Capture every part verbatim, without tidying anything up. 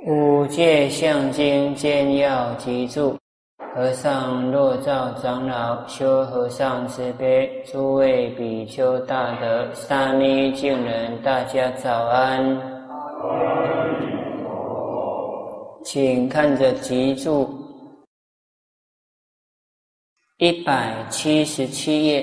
五戒相经兼要集注。和尚若照长老修和尚慈悲，诸位比丘大德，沙弥净人，大家早安。请看着集注一百七十七页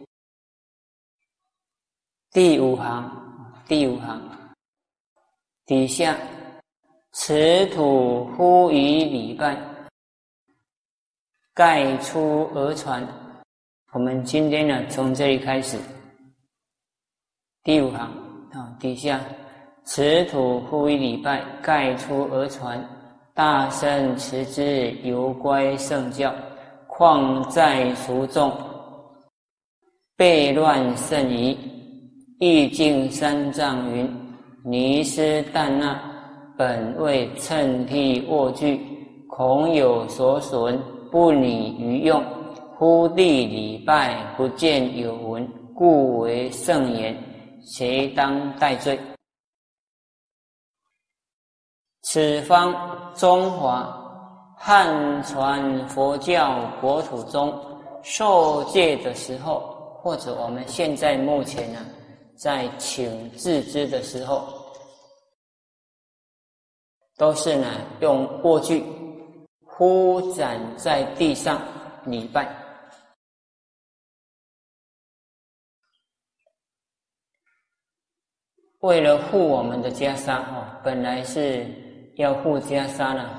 第五行，第五行底下，持土呼吁礼拜，盖出而传。我们今天呢，从这里开始，第五行啊，底下持土呼吁礼拜，盖出而传。大圣持之，犹乖圣教，况在俗众，悖乱甚夷。意境三藏云：尼斯旦那，本为趁替卧具，恐有所损，不拟于用。忽地礼拜，不见有闻，故为圣言，谁当代罪？此方中华汉传佛教国土中受戒的时候，或者我们现在目前呢，在请自知的时候，都是呢用卧具呼展在地上礼拜。为了护我们的袈裟哦，本来是要护袈裟呢，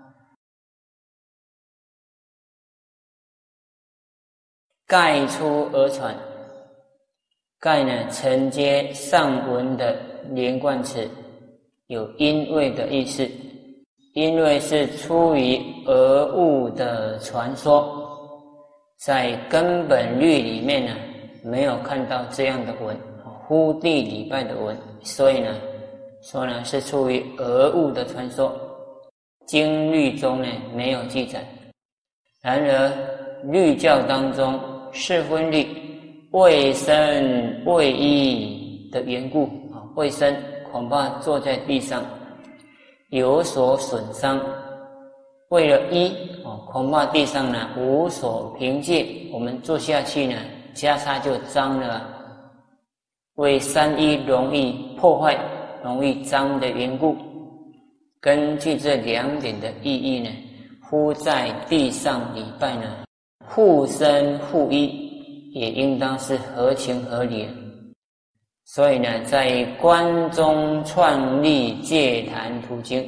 盖出而传。盖呢，承接上文的连贯词，有因为的意思。因为是出于讹误的传说，在根本律里面呢，没有看到这样的文，呼地礼拜的文，所以呢，说呢是出于讹误的传说，经律中呢没有记载。然而律教当中四分律为身为衣的缘故啊，为身恐怕坐在地上有所损伤，为了衣哦，恐怕地上呢无所凭借，我们坐下去呢，袈裟就脏了。为三衣容易破坏、容易脏的缘故，根据这两点的意义呢，呼在地上礼拜呢，护身护衣，也应当是合情合理。所以呢，在关中创立戒坛图经，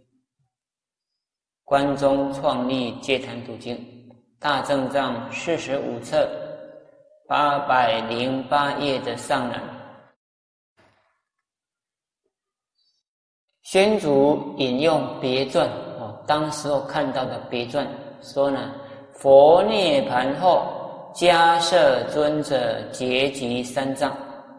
关中创立戒坛图经，大正藏四十五册八百零八页的上栏，宣主引用别传哦，当时候看到的别传说呢，佛涅盘后，迦摄尊者结集三藏，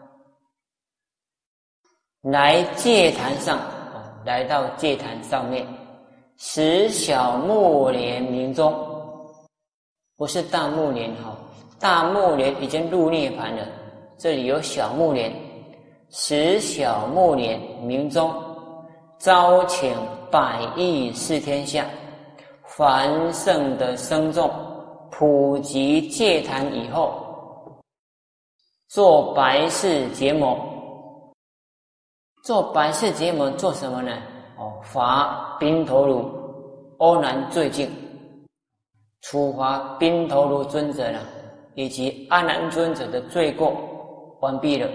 来戒坛上，来到戒坛上面，使小目连明中，不是大目连哈，大目连已经入涅盘了，这里有小目连，使小目连明中，招请百亿四天下凡圣的僧众，普及戒坛以后，做白事结魔。做白事结魔做什么呢？哦，罚宾头卢阿难罪境，处罚宾头卢尊者呢，以及阿难尊者的罪过完毕了。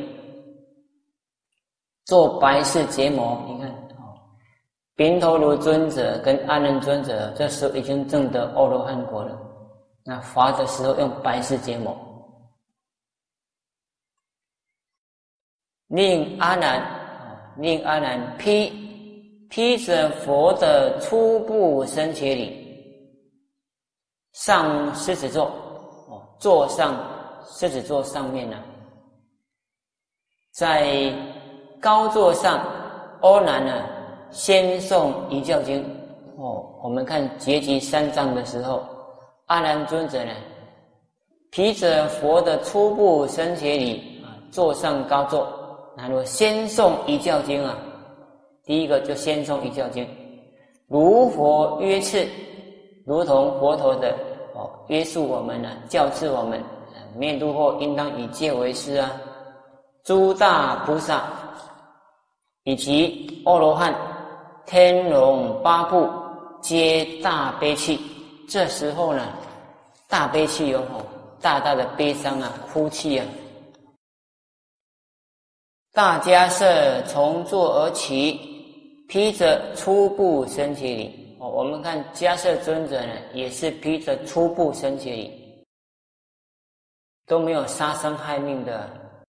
做白事结魔，你看，哦，宾头卢尊者跟阿难尊者这时候已经证得阿罗汉果了，那罚的时候用白事结魔，令阿难。令阿难披披着佛的初步僧伽礼，上狮子座哦，坐上狮子座上面呢，在高座上，阿难呢先诵遗教经哦。我们看结集三藏的时候，阿难尊者呢披着佛的初步僧伽礼啊，坐上高座。然后先诵遗教经啊，第一个就先诵遗教经， 如佛约次，如同佛陀的哦约束我们呢、啊，教示我们，灭度后应当以戒为师啊。诸大菩萨以及阿罗汉、天龙八部皆大悲泣，这时候呢，大悲泣哟，大大的悲伤啊，哭泣啊。大迦叶从座而起，披着初步身体礼。哦，我们看迦叶尊者呢，也是披着初步身体礼，都没有杀生害命的。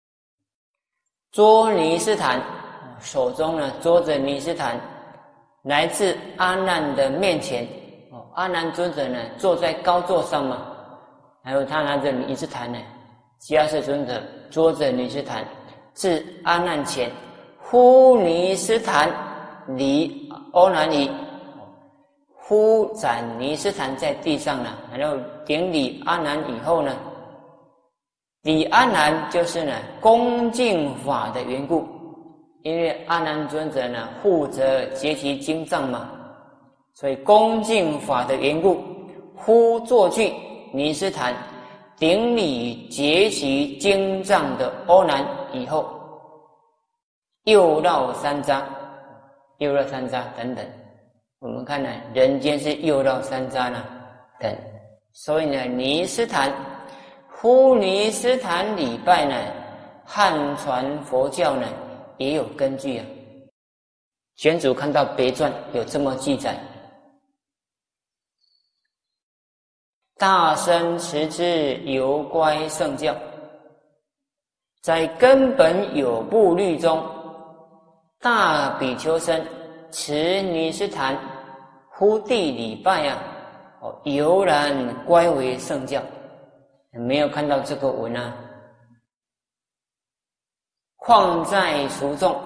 捉尼斯坛，手中呢捉着尼斯坛，来自阿难的面前。哦，阿难尊者呢坐在高座上嘛，还有他拿着尼斯坛呢，迦叶尊者捉着尼斯坛。至阿难前，呼尼斯坛离阿难矣，呼展尼斯坛在地上呢，然后顶礼阿难以后呢，礼阿难就是呢恭敬法的缘故，因为阿难尊者呢护着结集经藏嘛，所以恭敬法的缘故，呼坐具尼斯坛，顶礼结集经藏的阿难以后，又绕三匝，又绕三匝等等。我们看呢，人间是又绕三匝呢等，所以呢，尼斯坛呼尼斯坛礼拜呢，汉传佛教呢也有根据啊。卷主看到别传有这么记载：大身持之犹乖圣教，在根本有部律中，大比丘僧持尼斯坛呼地礼拜啊，哦，犹然乖为圣教。没有看到这个文啊。况在俗众，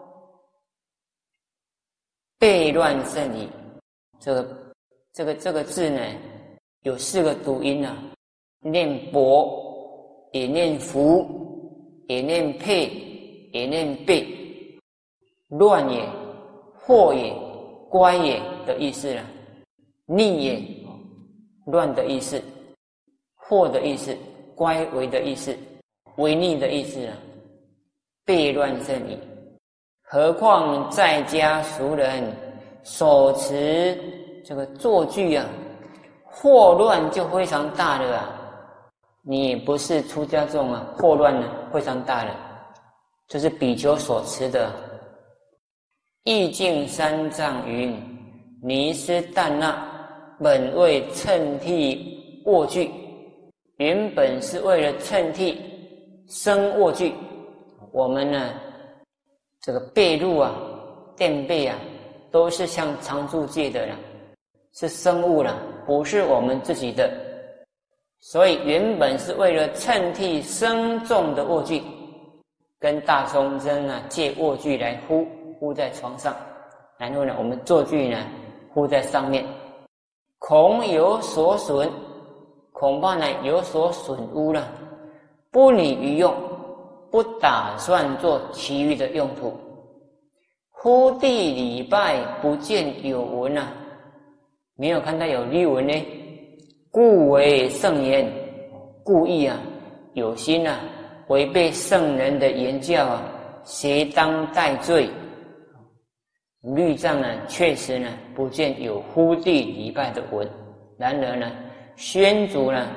悖乱甚矣。这个这个这个字呢，有四个读音啊，念薄，也念福，也念配，也念悖。乱也，惑也，乖也的意思了。逆也，乱的意思。惑的意思，乖违的意思，违逆的意思啊，悖乱甚矣。何况在家俗人手持这个坐具啊，惑乱就非常大了啊。你不是出家众啊，惑乱呢非常大了，这是比丘所持的。意境三藏云：尼斯旦那本为称替卧具。原本是为了衬替生卧具，我们呢，这个被褥啊、垫被啊，都是向常住借的了，是生物了，不是我们自己的。所以原本是为了衬替生重的卧具，跟大松僧啊借卧具来敷敷在床上，然后呢，我们坐具呢敷在上面，恐有所损。恐怕呢有所损污了，不拟于用，不打算做其余的用途。呼地礼拜不见有文啊，没有看到有律文呢，故为圣言，故意啊，有心啊，违背圣人的言教啊，谁当代罪？律藏呢，确实呢不见有呼地礼拜的文，然而呢。宣主呢，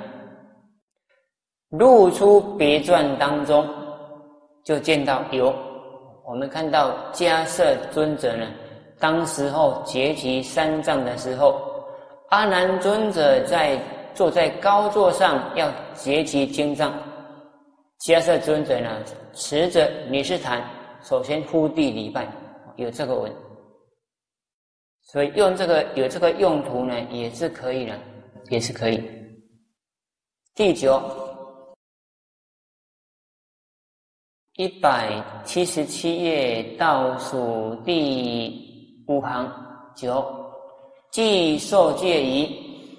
入出别传当中，就见到有。我们看到迦叶尊者呢，当时候结集三藏的时候，阿难尊者在坐在高座上要结集经藏，迦叶尊者呢持着尼斯坛，首先呼地礼拜，有这个文。所以用这个有这个用途呢，也是可以的。也是可以。第九，一百七十七页倒数第五行九，既受戒仪，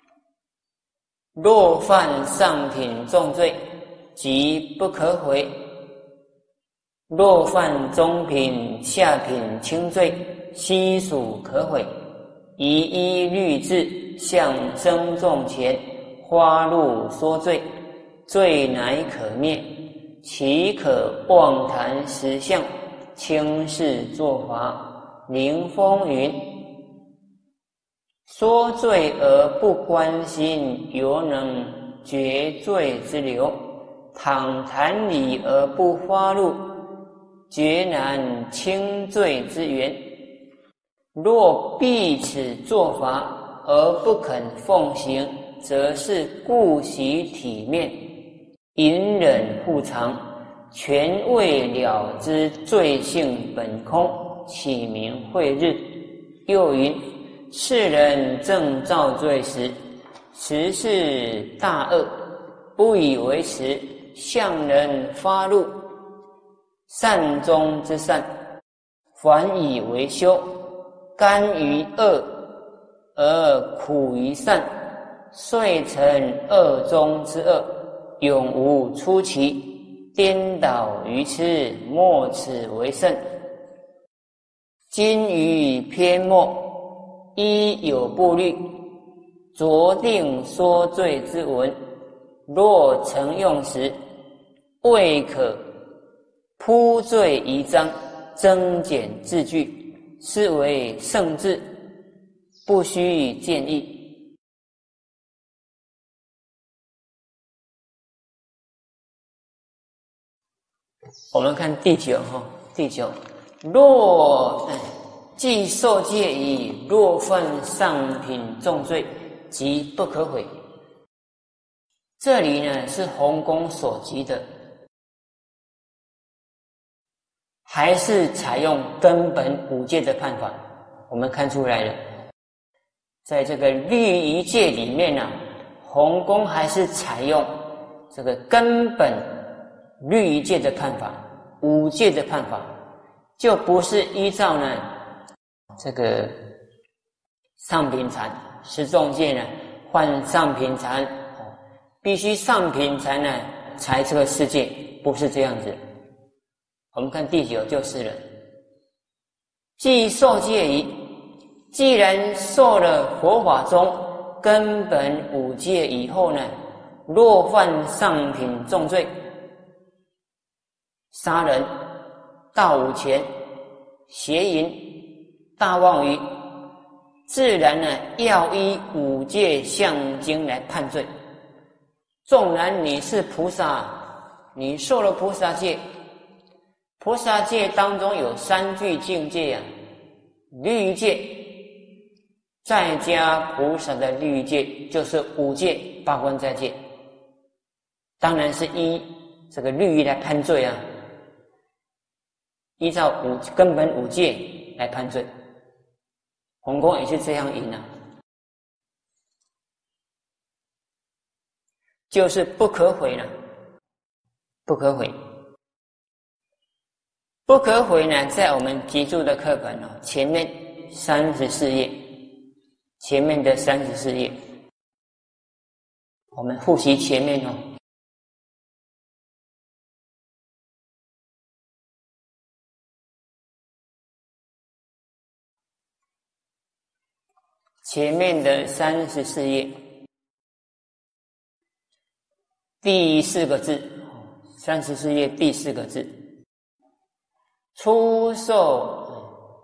若犯上品重罪，即不可悔；若犯中品、下品轻罪，悉属可悔。 以依律制，向僧众前，花露说罪，罪乃可灭，岂可妄谈实相，轻视作法？灵风云：说罪而不关心，犹能绝罪之流；倘谈理而不发露，决难清罪之源。若避此做法而不肯奉行，则是顾惜体面，隐忍护藏，全未了知罪性本空，起名慧日。又云：世人正造罪时，实是大恶，不以为耻，向人发露，善中之善，反以为修，甘于恶而苦于善，遂成恶中之恶，永无出奇，颠倒愚痴，莫此为甚。今于篇末，依有部律，酌定说罪之文，若曾用时，未可铺罪仪章，增减字句，是为圣制，不须见议。我们看第九哈，第九，若既受戒已，若犯上品重罪，即不可悔。这里呢是弘公所及的，还是采用根本五戒的判法？我们看出来了，在这个律仪戒里面呢、啊，弘公还是采用这个根本律仪戒的判法，五戒的判法，就不是依照呢这个上品禅十众戒呢换上品禅，必须上品禅呢才这个世界，不是这样子。我们看第九就是了，既受戒已，既然受了佛法中根本五戒以后呢，若犯上品重罪，杀人、盗五钱、邪淫、大妄语，自然呢要依五戒相经来判罪。纵然你是菩萨，你受了菩萨戒，菩萨戒当中有三具境界啊，律仪戒，再加菩萨的律仪戒，就是五戒八关斋戒，当然是依这个律仪来判罪啊，依照五根本五戒来判罪。弘公也是这样引啊，就是不可悔了，不可悔。不可悔呢，在我们集注的课本哦，前面三十四页，前面的三十四页，我们复习前面哦。前面的三十四页，第四个字，三十四页第四个字。出受，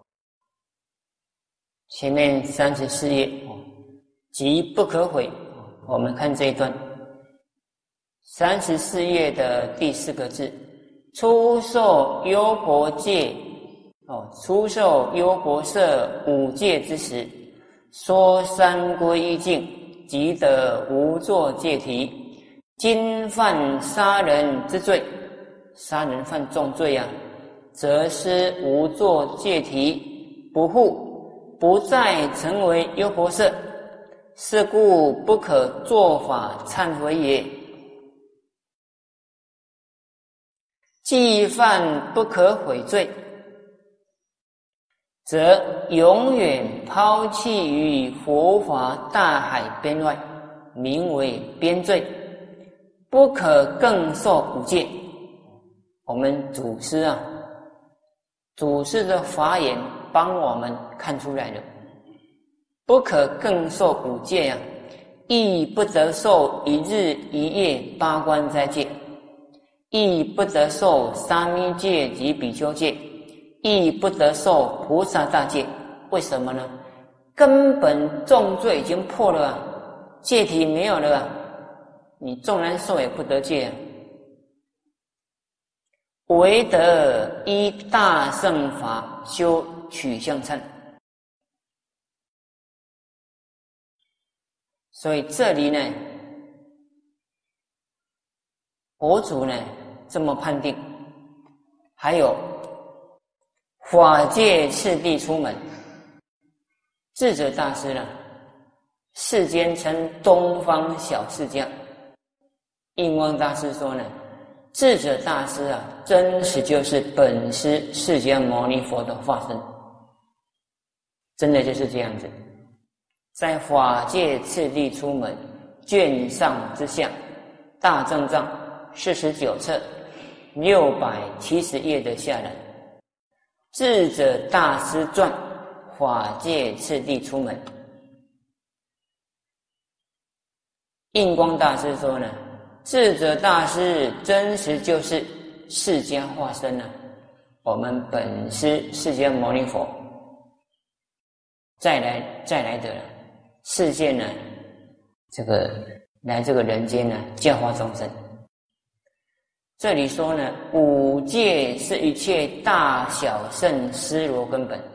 前面三十四页，即不可悔。我们看这一段，三十四页的第四个字，出受优婆戒，哦，出受优婆塞五戒之时，说三皈依境，即得无作戒体。今犯杀人之罪，杀人犯重罪啊，则失无作戒体，不护，不再成为优婆塞，是故不可作法忏悔也。既犯不可悔罪，则永远抛弃于佛法大海边外，名为边罪，不可更受五戒。我们祖师啊，祖师的法眼帮我们看出来了， 不可更受五戒啊，亦不得受一日一夜八关斋戒，亦不得受沙弥戒及比丘戒，亦不得受菩萨大戒。为什么呢？根本重罪已经破了啊，戒体没有了啊，你纵然受也不得戒啊。唯得依大乘法修取向忏。所以这里呢，佛祖呢这么判定。还有法界次第出门，智者大师呢，世间称东方小释迦。印光大师说呢，智者大师啊，真实就是本师释迦牟尼佛的化身，真的就是这样子。在法界次第出门卷上之下，大正藏四十九册六百七十页的下来，智者大师传法界次第出门。印光大师说呢，智者大师真实就是释迦化身啊，我们本师释迦牟尼佛再来再来的世界呢，这个来这个人间呢，教化众生。这里说呢，五戒是一切大小圣思罗根本。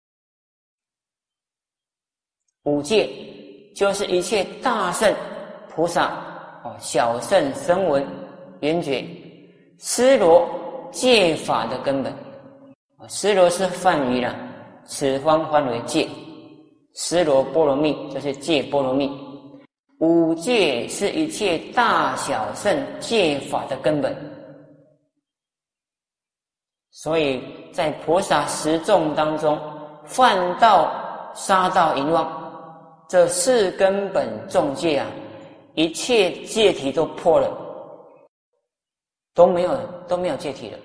五戒就是一切大圣菩萨哦，小圣声闻缘觉思罗戒法的根本。思罗是梵语了，此方翻为戒。思罗波罗蜜就是戒波罗蜜。五戒是一切大小圣戒法的根本。所以在菩萨十众当中，梵道、杀道、淫妄这四根本众戒啊，一切戒体都破了，都没有都没有戒体了。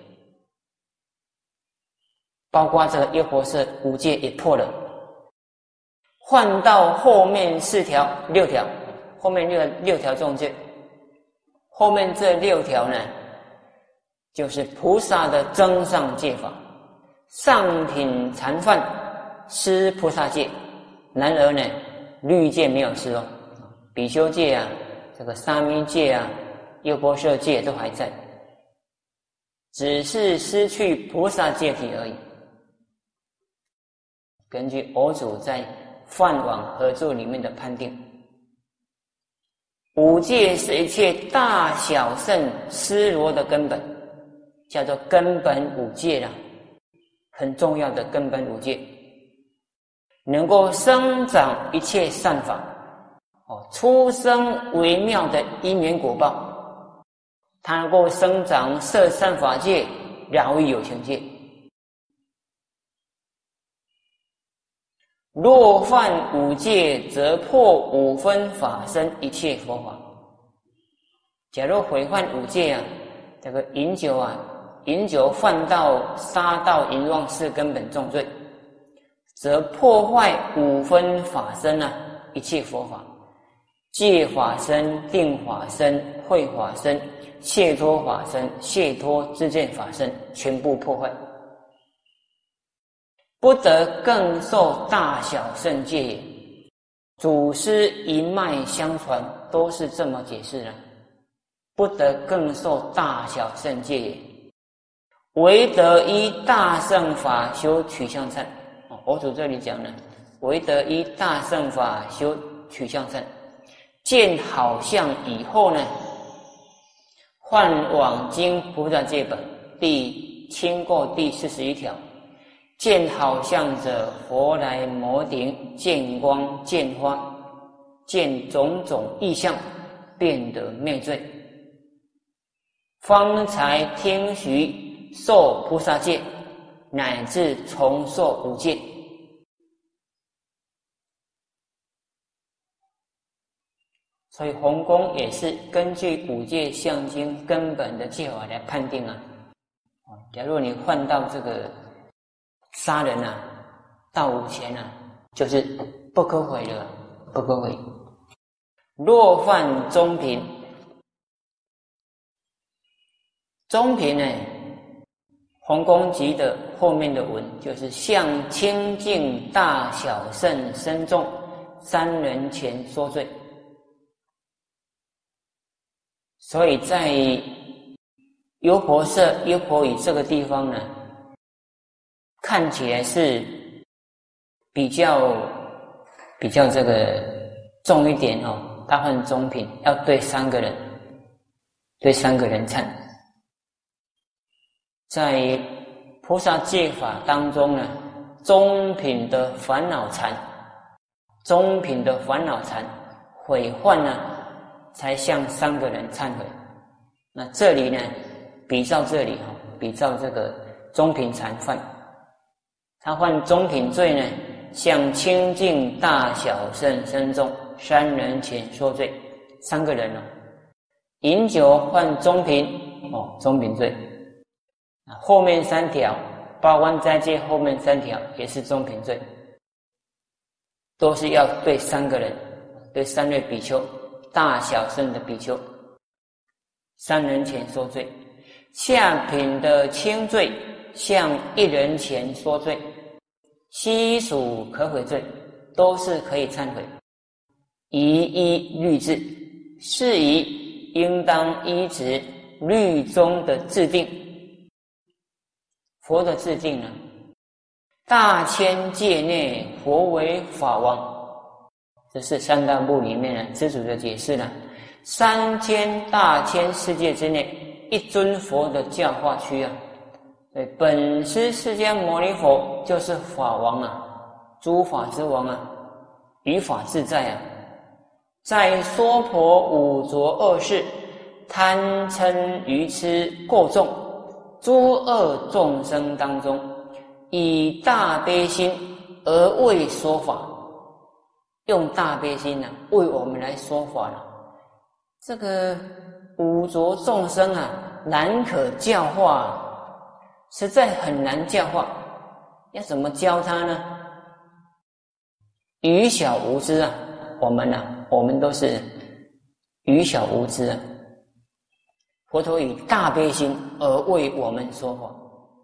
包括这个耶婆塞五戒也破了。换到后面四条六条，后面六六条众戒，后面这六条呢，就是菩萨的增上戒法。上品禅犯施菩萨戒，然而呢，律戒没有施哦，比丘戒啊，这个沙弥戒啊，优婆塞戒都还在，只是失去菩萨戒体而已。根据佛祖在梵网合著里面的判定，五戒是一切大小圣思罗的根本，叫做根本五戒啦，很重要的根本五戒，能够生长一切善法，哦，出生微妙的因缘果报，它能够生长摄善法界、疗愈有情界。若犯五戒，则破五分法身一切佛法。假如毁犯五戒啊，这个饮酒啊，饮酒犯到杀盗淫妄是根本重罪，则破坏五分法身啊，一切佛法，戒法身、定法身、慧法身、解脱法身、解脱自见法身，全部破坏。不得更受大小圣戒也。祖师一脉相传，都是这么解释的。不得更受大小圣戒也，唯得依大乘法修取向忏。佛祖这里讲呢，唯得依大乘法修取向忏。见好相以后呢，换往经菩萨戒本第清过第四十一条。见好相者，佛来摩顶，见光见花，见种种异象，变得灭罪，方才听许受菩萨戒，乃至重受五戒。所以弘公也是根据五戒相经根本的戒法来判定啊。假如你换到这个杀人啊，到五前啊，就是不可毁的，不可毁。若犯中品，中品呢，弘功集的后面的文就是向清净大小圣深重三人前说罪。所以在优婆塞、优婆夷这个地方呢，看起来是比较比较这个重一点哦。大换中品要对三个人，对三个人忏。在菩萨戒法当中呢，中品的烦恼禅，中品的烦恼禅毁患呢，才向三个人忏悔。那这里呢，比照这里哈，比照这个中品禅犯，他犯中品罪呢，向清净大小圣深重三人前说罪，三个人哦。饮酒犯中品哦，中品罪。后面三条八关斋戒后面三条也是中品罪，都是要对三个人，对三位比丘，大小圣的比丘，三人前说罪。下品的轻罪向一人前说罪，悉属可悔罪，都是可以忏悔。宜依律制，是以应当依止律中的制定。佛的制定呢，大千界内佛为法王，这是三大部里面呢，知主的解释呢。三千大千世界之内，一尊佛的教化区啊，对，本师释迦牟尼佛就是法王啊，诸法之王啊，于法自在啊。在娑婆五浊恶世，贪嗔愚痴过重，诸恶众生当中，以大悲心而为说法，用大悲心呢、啊，为我们来说法了。这个五浊众生啊，难可教化，实在很难教化。要怎么教他呢？愚小无知啊，我们啊，我们都是愚小无知啊。佛陀以大悲心而为我们说法，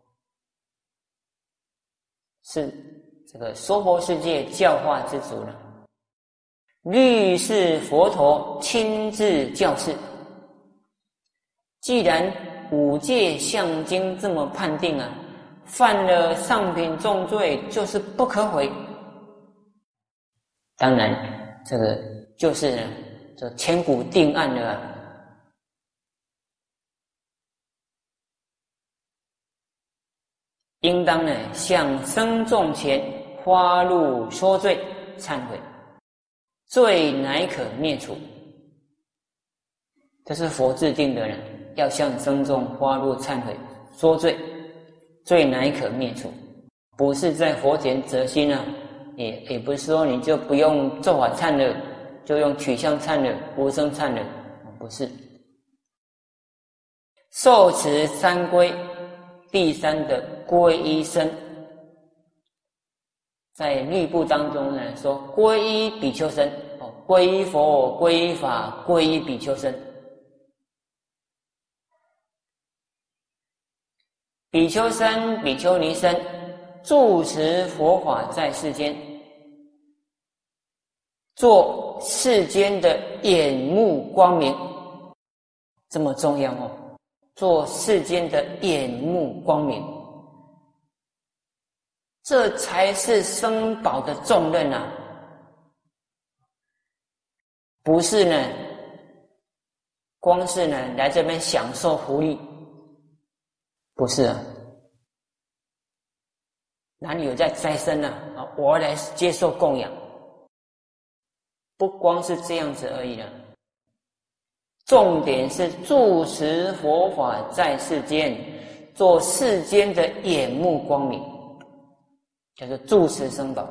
是这个娑婆世界教化之主了。律是佛陀亲自教示。既然五戒相经这么判定啊，犯了上品重罪就是不可悔。当然，这个就是呢，这千古定案了啊。应当呢，向僧众前花露说罪忏悔，罪乃可灭除。这是佛制定的人，要向僧众花露忏悔说罪，罪乃可灭除。不是在佛前择心啊，也也不是说你就不用咒法忏了，就用取相忏了，无生忏了，不是。受持三皈，第三的皈依僧，在律部当中呢说皈依比丘僧，哦，皈依佛，皈依法，皈依比丘僧。比丘僧、比丘尼僧，住持佛法在世间，做世间的眼目光明，这么重要哦。做世间的眼目光明，这才是僧宝的重任啊！不是呢，光是呢来这边享受福利，不是啊。哪里有在斋僧啊？啊，我来接受供养，不光是这样子而已了。重点是住持佛法在世间，做世间的眼目光明，叫做住持僧宝。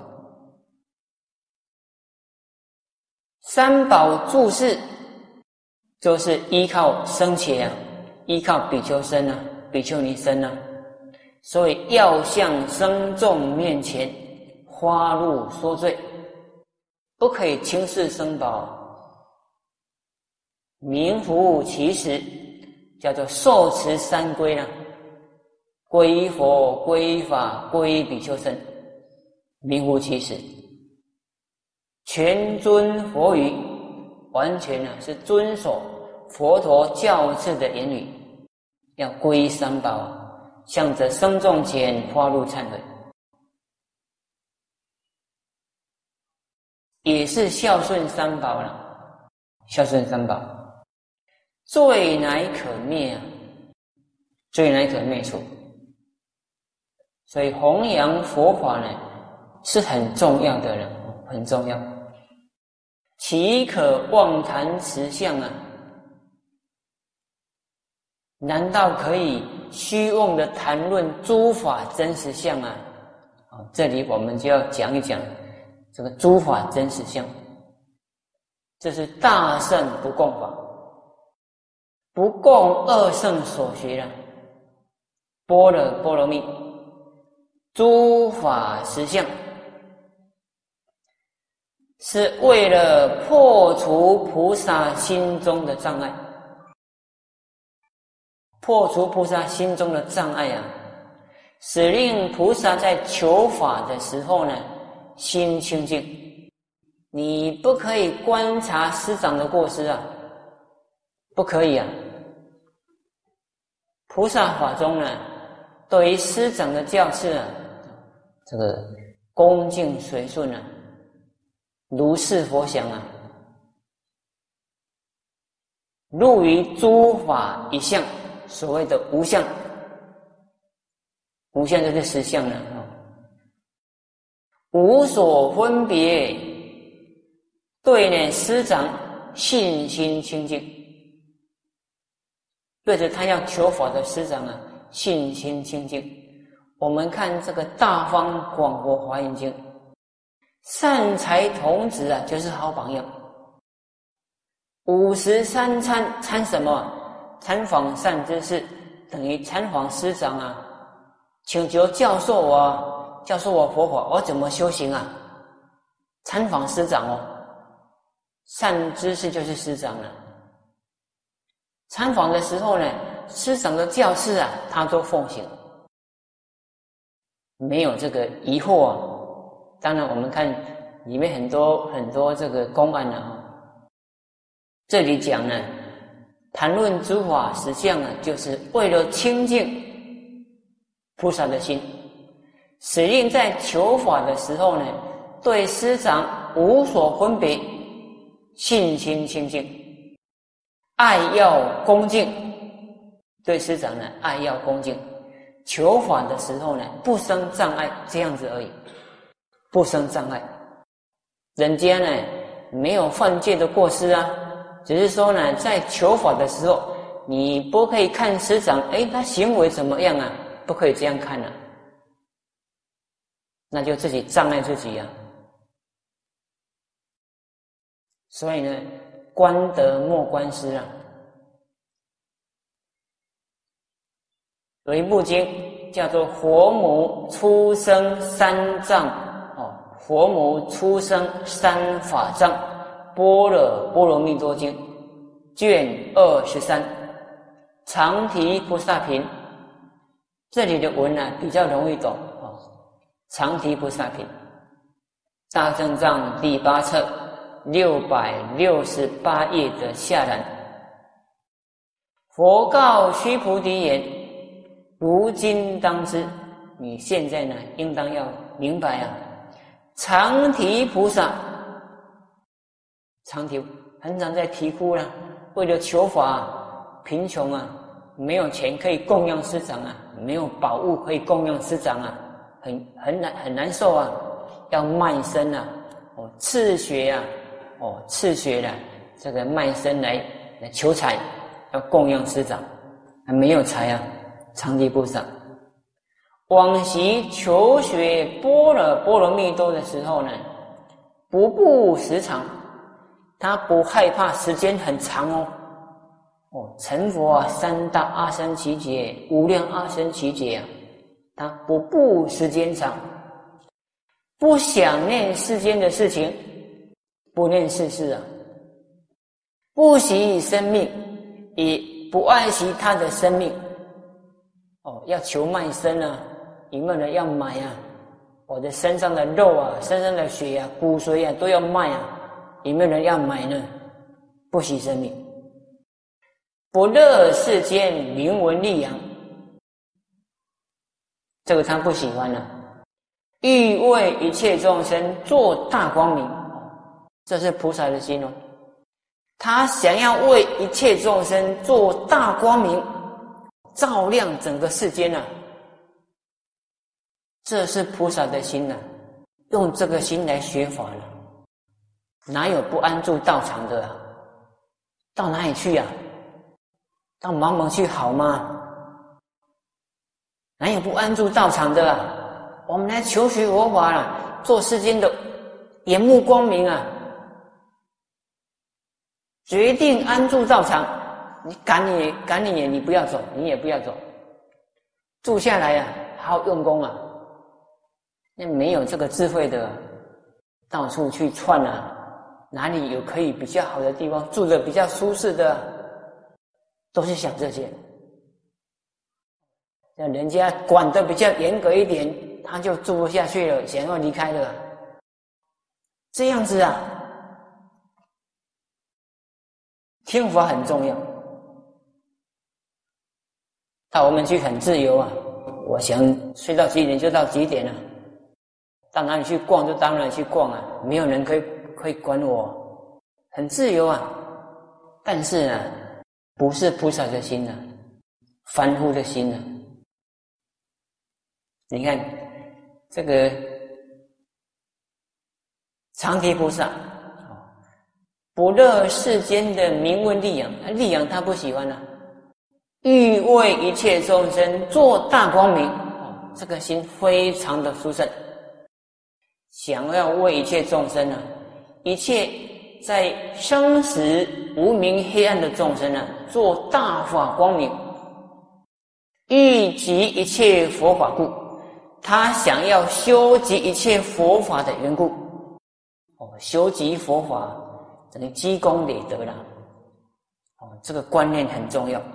三宝住世，就是依靠僧伽啊，依靠比丘僧啊，比丘尼僧啊，所以要向僧众面前花露说罪， 不可以轻视僧宝，名副其实，叫做受持三归呢，皈依佛、皈依法、皈依比丘僧，名副其实，全遵佛语，完全呢是遵守佛陀教敕的言语，要皈依三宝，向着僧众前发露忏悔，也是孝顺三宝了。孝顺三宝，罪乃可灭啊，罪乃可灭除。所以弘扬佛法呢，是很重要的了，很重要。岂可妄谈实相啊？难道可以虚妄的谈论诸法真实相啊？哦，这里我们就要讲一讲这个诸法真实相。这是大圣不共法，不共二圣所学的般若波罗蜜诸法实相，是为了破除菩萨心中的障碍，破除菩萨心中的障碍啊，使令菩萨在求法的时候呢，心清净。你不可以观察师长的过失啊，不可以啊。菩萨法中呢，对于师长的教敕啊，这个恭敬随顺啊，如是佛想啊，入于诸法一相，所谓的无相，无相就是实相了，无所分别。对呢，师长信心清净，对着他要求法的师长啊，信心清净。我们看这个《大方广佛华严经》，善财童子啊，就是好榜样。五十三参参什么？参访善知识，等于参访师长啊，请求教授我，教授我佛法，我怎么修行啊？参访师长哦。善知识就是师长了。参访的时候呢，师长的教敕啊，他都奉行，没有这个疑惑啊。当然，我们看里面很多很多这个公案啊，这里讲呢，谈论诸法实相啊，就是为了清净菩萨的心，使令在求法的时候呢，对师长无所分别。信心清净，爱要恭敬，对师长呢爱要恭敬，求法的时候呢不生障碍，这样子而已，不生障碍。人家呢没有犯戒的过失啊，只是说呢在求法的时候，你不可以看师长，哎，他行为怎么样啊？不可以这样看啊，那就自己障碍自己啊。所以呢，观德莫观师啊。有一部经叫做《佛母出生三藏》哦，《佛母出生三法藏般若波罗蜜多经》卷二十三，常提菩萨品。这里的文呢比较容易懂哦，常提菩萨品，大正藏第八册。六百六十八页的下栏，佛告须菩提言：如今当知，你现在呢，应当要明白啊，常提菩萨，常提很常在啼哭啦，为了求法啊，贫穷啊，没有钱可以供养师长啊，没有宝物可以供养师长啊，很很难很难受啊，要卖身啊，哦，赤血啊。哦，赤血的这个卖身来来求财，要供养师长，还没有财啊，常提菩萨。往昔求学般若波罗蜜多的时候呢，不顾时长，他不害怕时间很长哦。哦，成佛啊，三大阿僧祇劫、无量阿僧祇劫啊，他不顾时间长，不想念世间的事情。 不念世事啊，不惜生命，也不爱惜他的生命。哦，要求卖身啊，有没有人要买啊？我的身上的肉啊，身上的血啊，骨髓啊，都要卖啊，有没有人要买呢？不惜生命，不乐世间名闻利养，这个他不喜欢了、啊。欲为一切众生做大光明，这是菩萨的心哦。他想要为一切众生做大光明，照亮整个世间啊。这是菩萨的心啊，用这个心来学法了，哪有不安住道场的啊？到哪里去啊？到茫茫去好吗？哪有不安住道场的啊？我们来求学佛法了，做世间的眼目光明啊！决定安住道场，你赶你赶你也你不要走，你也不要走，住下来啊，好好用功啊！那没有这个智慧的，到处去窜啊，哪里有可以比较好的地方住的比较舒适的，都是想这些。那人家管得比较严格一点，他就住不下去了，想要离开了。这样子啊，听法很重要。到我们去很自由啊，我想睡到几点就到几点啊，到哪里去逛就当然去逛啊，没有人可以可以管我，很自由啊。但是呢，不是菩萨的心啊，凡夫的心啊。你看这个常提菩萨，不乐世间的名闻利养，利养他不喜欢啊，欲为一切众生做大光明，这个心非常的殊胜，想要为一切众生啊，一切在生死无明黑暗的众生啊，做大法光明，欲集一切佛法故。他想要修集一切佛法的缘故，哦，修集佛法等于积功累德啦，哦，这个观念很重要。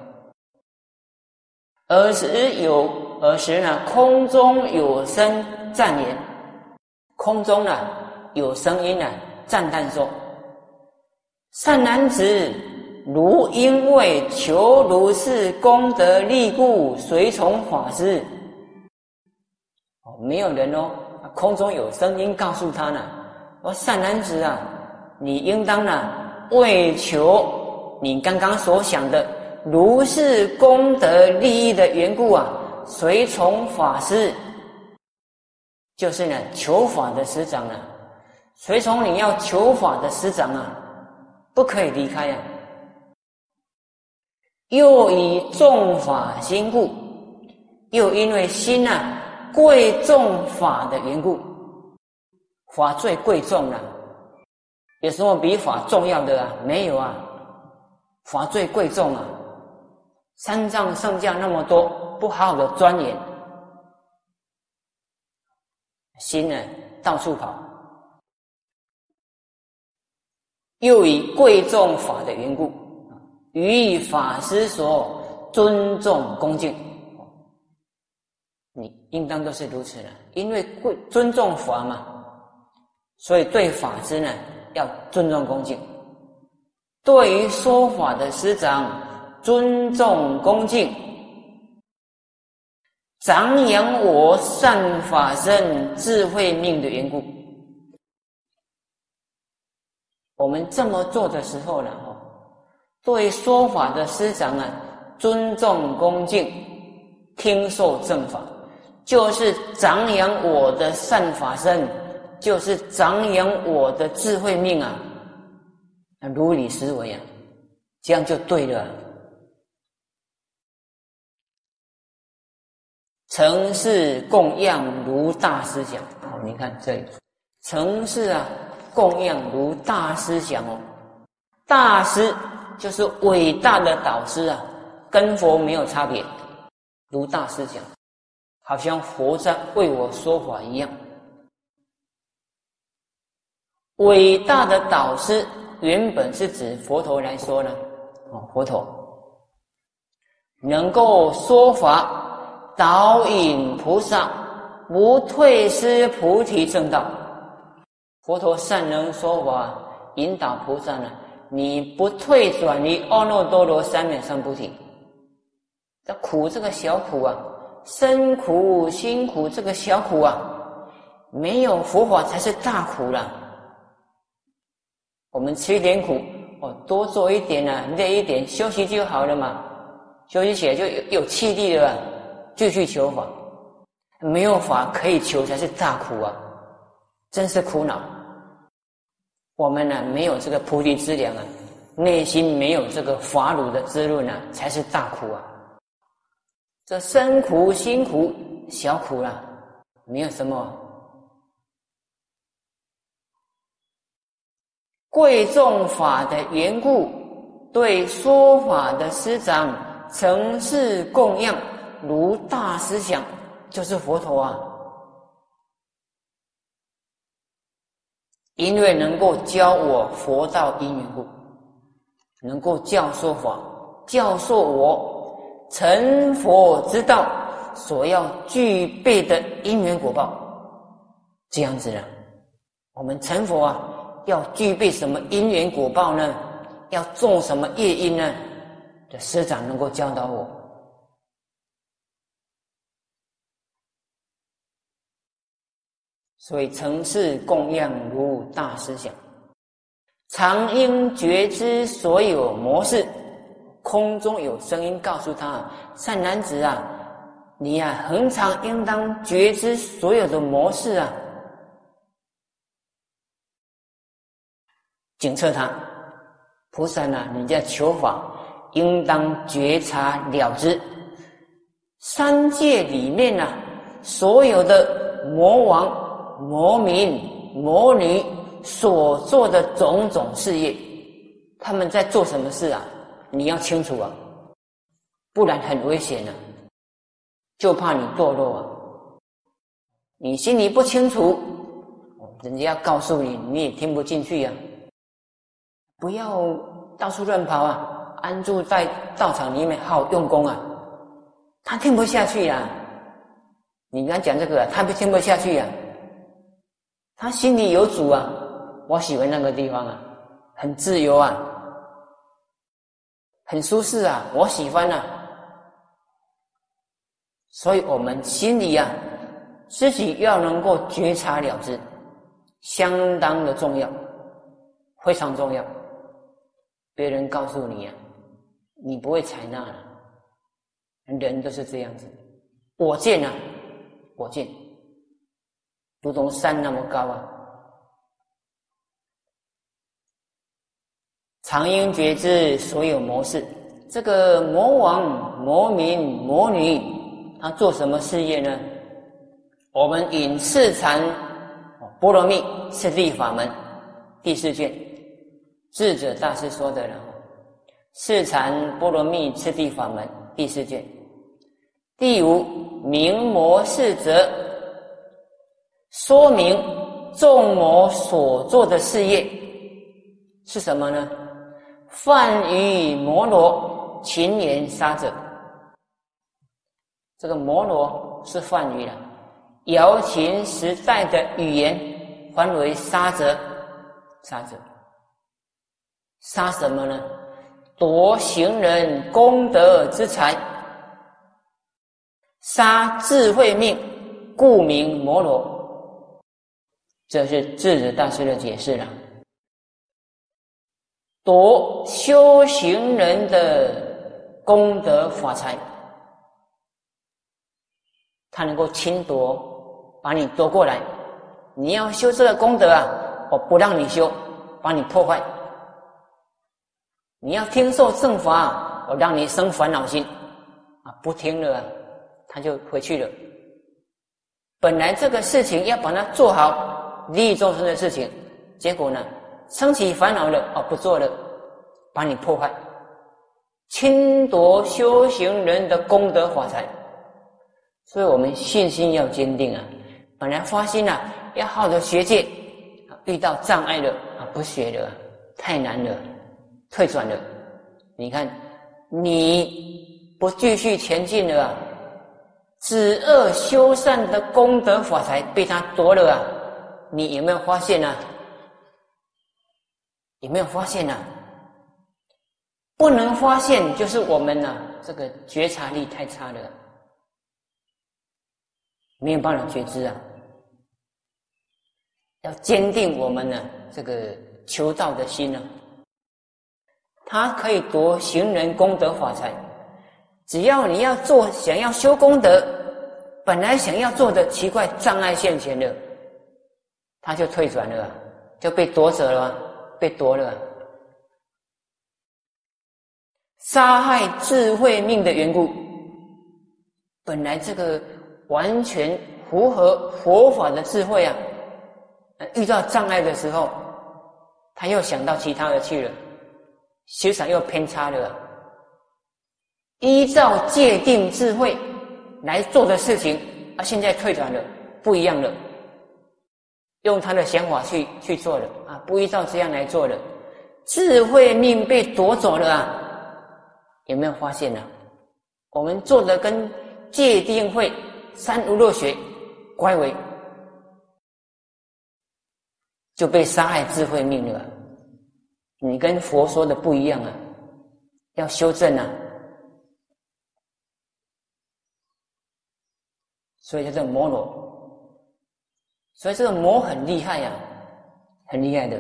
尔时有，尔时呢，空中有声赞言，空中呢有声音呢赞叹说：善男子，如因为求如是功德利故，随从法师。哦，没有人哦，空中有声音告诉他呢，说善男子啊，你应当呢为求你刚刚所想的如是功德利益的缘故啊，随从法师，就是呢求法的师长啊，随从你要求法的师长啊，不可以离开啊。又以重法心故，又因为心啊贵重法的缘故，法最贵重了、啊，有什么比法重要的啊？没有啊，法最贵重啊！三藏圣教那么多，不好好的钻研，心呢到处跑，又以贵重法的缘故，予以法师所尊重恭敬。你应当都是如此的，因为贵尊重法嘛，所以对法师呢要尊重恭敬，对于说法的师长尊重恭敬，长养我善法身智慧命的缘故。我们这么做的时候呢，对说法的师长啊尊重恭敬，听受正法，就是长养我的善法身，就是长养我的智慧命啊，如理思维啊，这样就对了。承事供养如大师讲，好，你看这里，承事啊供养如大师讲哦，大师就是伟大的导师啊，跟佛没有差别，如大师讲。好像佛在为我说法一样。 伟大的导师原本是指佛陀来说呢，哦，佛陀能够说法导引菩萨不退失菩提正道。佛陀善能说法引导菩萨呢，你不退转离阿耨多罗三藐三菩提。这苦这个小苦啊，生苦辛苦这个小苦啊，没有佛法才是大苦了。我们吃一点苦哦，多做一点啊，累一点休息就好了嘛，休息起来就有有气力了，继续求法。没有法可以求才是大苦啊，真是苦恼。我们呢没有这个菩提资粮啊，内心没有这个法乳的滋润啊，才是大苦啊。这生苦辛苦小苦啦，没有什么。贵重法的缘故，对说法的师长诚挚供养，如大师想，就是佛陀啊。因为能够教我佛道因缘故，能够教授法，教授我成佛之道所要具备的因缘果报。这样子呢，我们成佛啊，要具备什么因缘果报呢？要种什么业因呢？这师长能够教导我。所以诚挚供养如大师想，常应觉知所有模式。空中有声音告诉他：善男子啊，你啊恒常应当觉知所有的模式啊。警策他，菩萨啊，你在求法应当觉察了知三界里面啊，所有的魔王魔民魔女所做的种种事业，他们在做什么事啊？你要清楚啊，不然很危险啊，就怕你堕落啊。你心里不清楚，人家要告诉你，你也听不进去啊。不要到处乱跑啊，安住在道场里面好好用功啊。他听不下去啊，你跟他讲这个啊，他不听不下去啊。他心里有主啊，我喜欢那个地方啊，很自由啊，很舒适啊，我喜欢啊。所以我们心里啊，自己要能够觉察了知，相当的重要，非常重要。别人告诉你啊，你不会采纳了。人都是这样子，我见啊，我见。如同山那么高啊！常应觉知所有模式，这个魔王、魔民、魔女，他做什么事业呢？我们引次禅波罗蜜次第法门第四卷，智者大师说的了。次禅波罗蜜次第法门第四卷，第五明魔事则。说明众魔所做的事业是什么呢？梵语摩罗，勤言杀者。这个摩罗是梵语了，瑶琴时代的语言翻为杀者，杀者杀什么呢？夺行人功德之财，杀智慧命，故名摩罗。这是智者大师的解释了。夺修行人的功德法财，他能够侵夺，把你夺过来。你要修这个功德啊，我不让你修，把你破坏。你要听受正法，我让你生烦恼心啊，不听了啊，他就回去了。本来这个事情要把它做好，利益众生的事情，结果呢，升起烦恼了，哦，不做了，把你破坏，侵夺修行人的功德法财。所以我们信心要坚定啊！本来发心啊，要好的学戒， 遇到障碍了啊，不学了，太难了，退转了。你看，你不继续前进了啊，止恶修善的功德法财被他夺了啊！你有没有发现啊？有没有发现啊？不能发现，就是我们呢、啊，这个觉察力太差了，没有办法觉知啊。要坚定我们呢这个求道的心呢，它可以夺行人功德法财。只要你要做，想要修功德，本来想要做的奇怪障碍现前了，它就退转了，就被夺走了，被夺了。杀害智慧命的缘故，本来这个完全符合佛法的智慧啊，遇到障碍的时候，他又想到其他的去了，修想又偏差了。依照界定智慧来做的事情，啊，现在退转了，不一样了，用他的想法去去做了啊，不依照这样来做了，智慧命被夺走了啊！有没有发现呢、啊？我们做的跟界定慧、三无漏学乖违，就被杀害智慧命了。你跟佛说的不一样啊，要修正啊。所以叫做魔罗，所以这个魔很厉害呀、啊，很厉害的。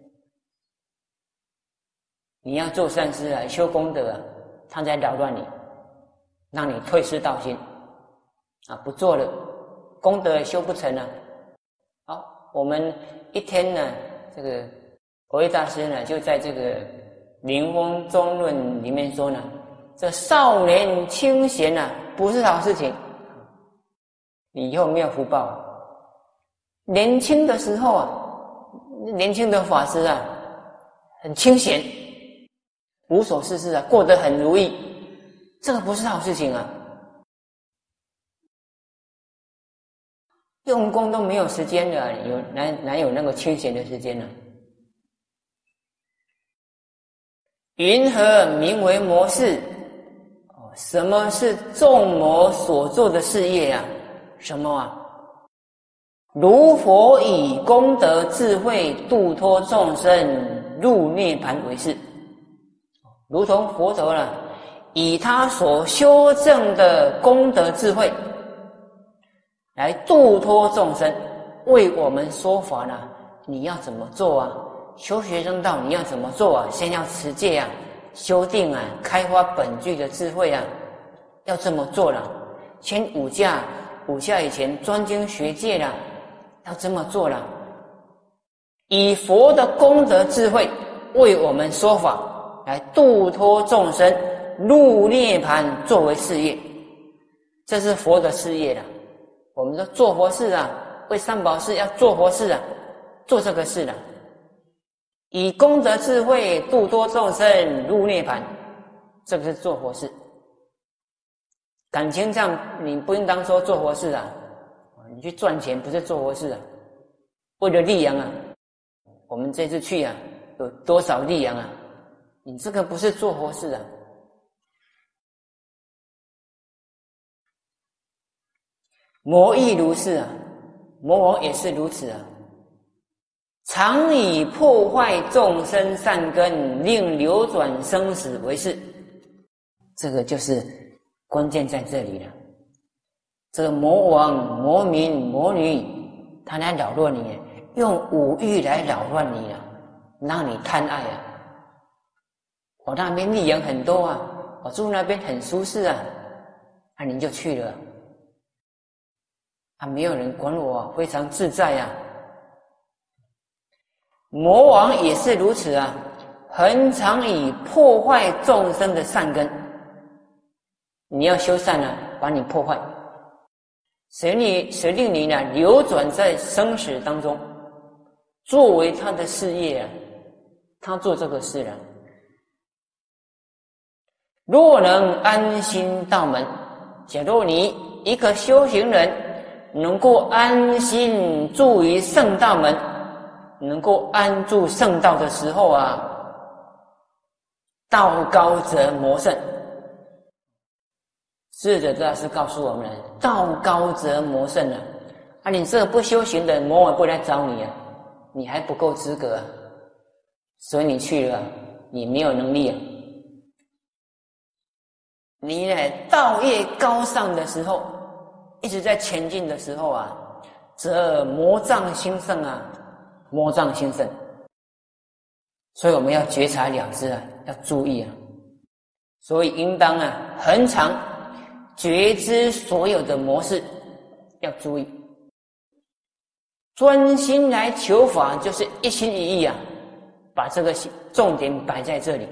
你要做善事啊，修功德啊，他在扰乱你，让你退失道心啊，不做了，功德也修不成了、啊。好，我们一天呢，这个佛慧大师呢，就在这个《灵峰中论》里面说呢，这少年清闲啊，不是好事情。你以后没有福报。年轻的时候啊，年轻的法师啊，很清闲，无所事事啊，过得很如意，这个不是好事情啊。用功都没有时间了，有哪哪有那个清闲的时间呢、啊？云何名为魔事？什么是众魔所做的事业啊？什么啊？如佛以功德智慧度脱众生入涅盘为事，如同佛陀了，以他所修正的功德智慧来度脱众生，为我们说法呢。你要怎么做啊？修学正道你要怎么做啊？先要持戒啊，修定啊，开发本具的智慧啊，要这么做了。先五驾。五下以前专精学戒了，要这么做了，以佛的功德智慧为我们说法，来度脱众生入涅盘作为事业，这是佛的事业了。我们说做佛事啊，为三宝事要做佛事啊，做这个事了，以功德智慧度脱众生入涅盘，这个是做佛事。感情上你不应当说做佛事啊，你去赚钱不是做佛事啊，为了利养啊，我们这次去啊有多少利养啊，你这个不是做佛事啊。魔亦如是啊，魔王也是如此啊，常以破坏众生善根，令流转生死为事，这个就是关键在这里了。这个魔王、魔民、魔女，他来扰乱你，用五欲来扰乱你啊，让你贪爱啊。我那边利养很多啊，我住那边很舒适啊，啊你就去了，啊没有人管我啊，非常自在啊。魔王也是如此啊，很常以破坏众生的善根。你要修善了，把你破坏，使你使令你呢流转在生死当中，作为他的事业啊，他做这个事了。若能安心道门，假如你一个修行人能够安心住于圣道门， 能够安住圣道的时候啊，道高则魔盛。智者大师告诉我们了，道高则魔盛啊！啊，你这个不修行的，魔王不来找你啊，你还不够资格啊，所以你去了啊，你没有能力啊。你呢，道业高尚的时候，一直在前进的时候啊，则魔障兴盛啊，魔障兴盛。所以我们要觉察了知啊，要注意啊。所以应当啊，恒常觉知所有的模式，要注意。专心来求法，就是一心一意啊，把这个重点摆在这里。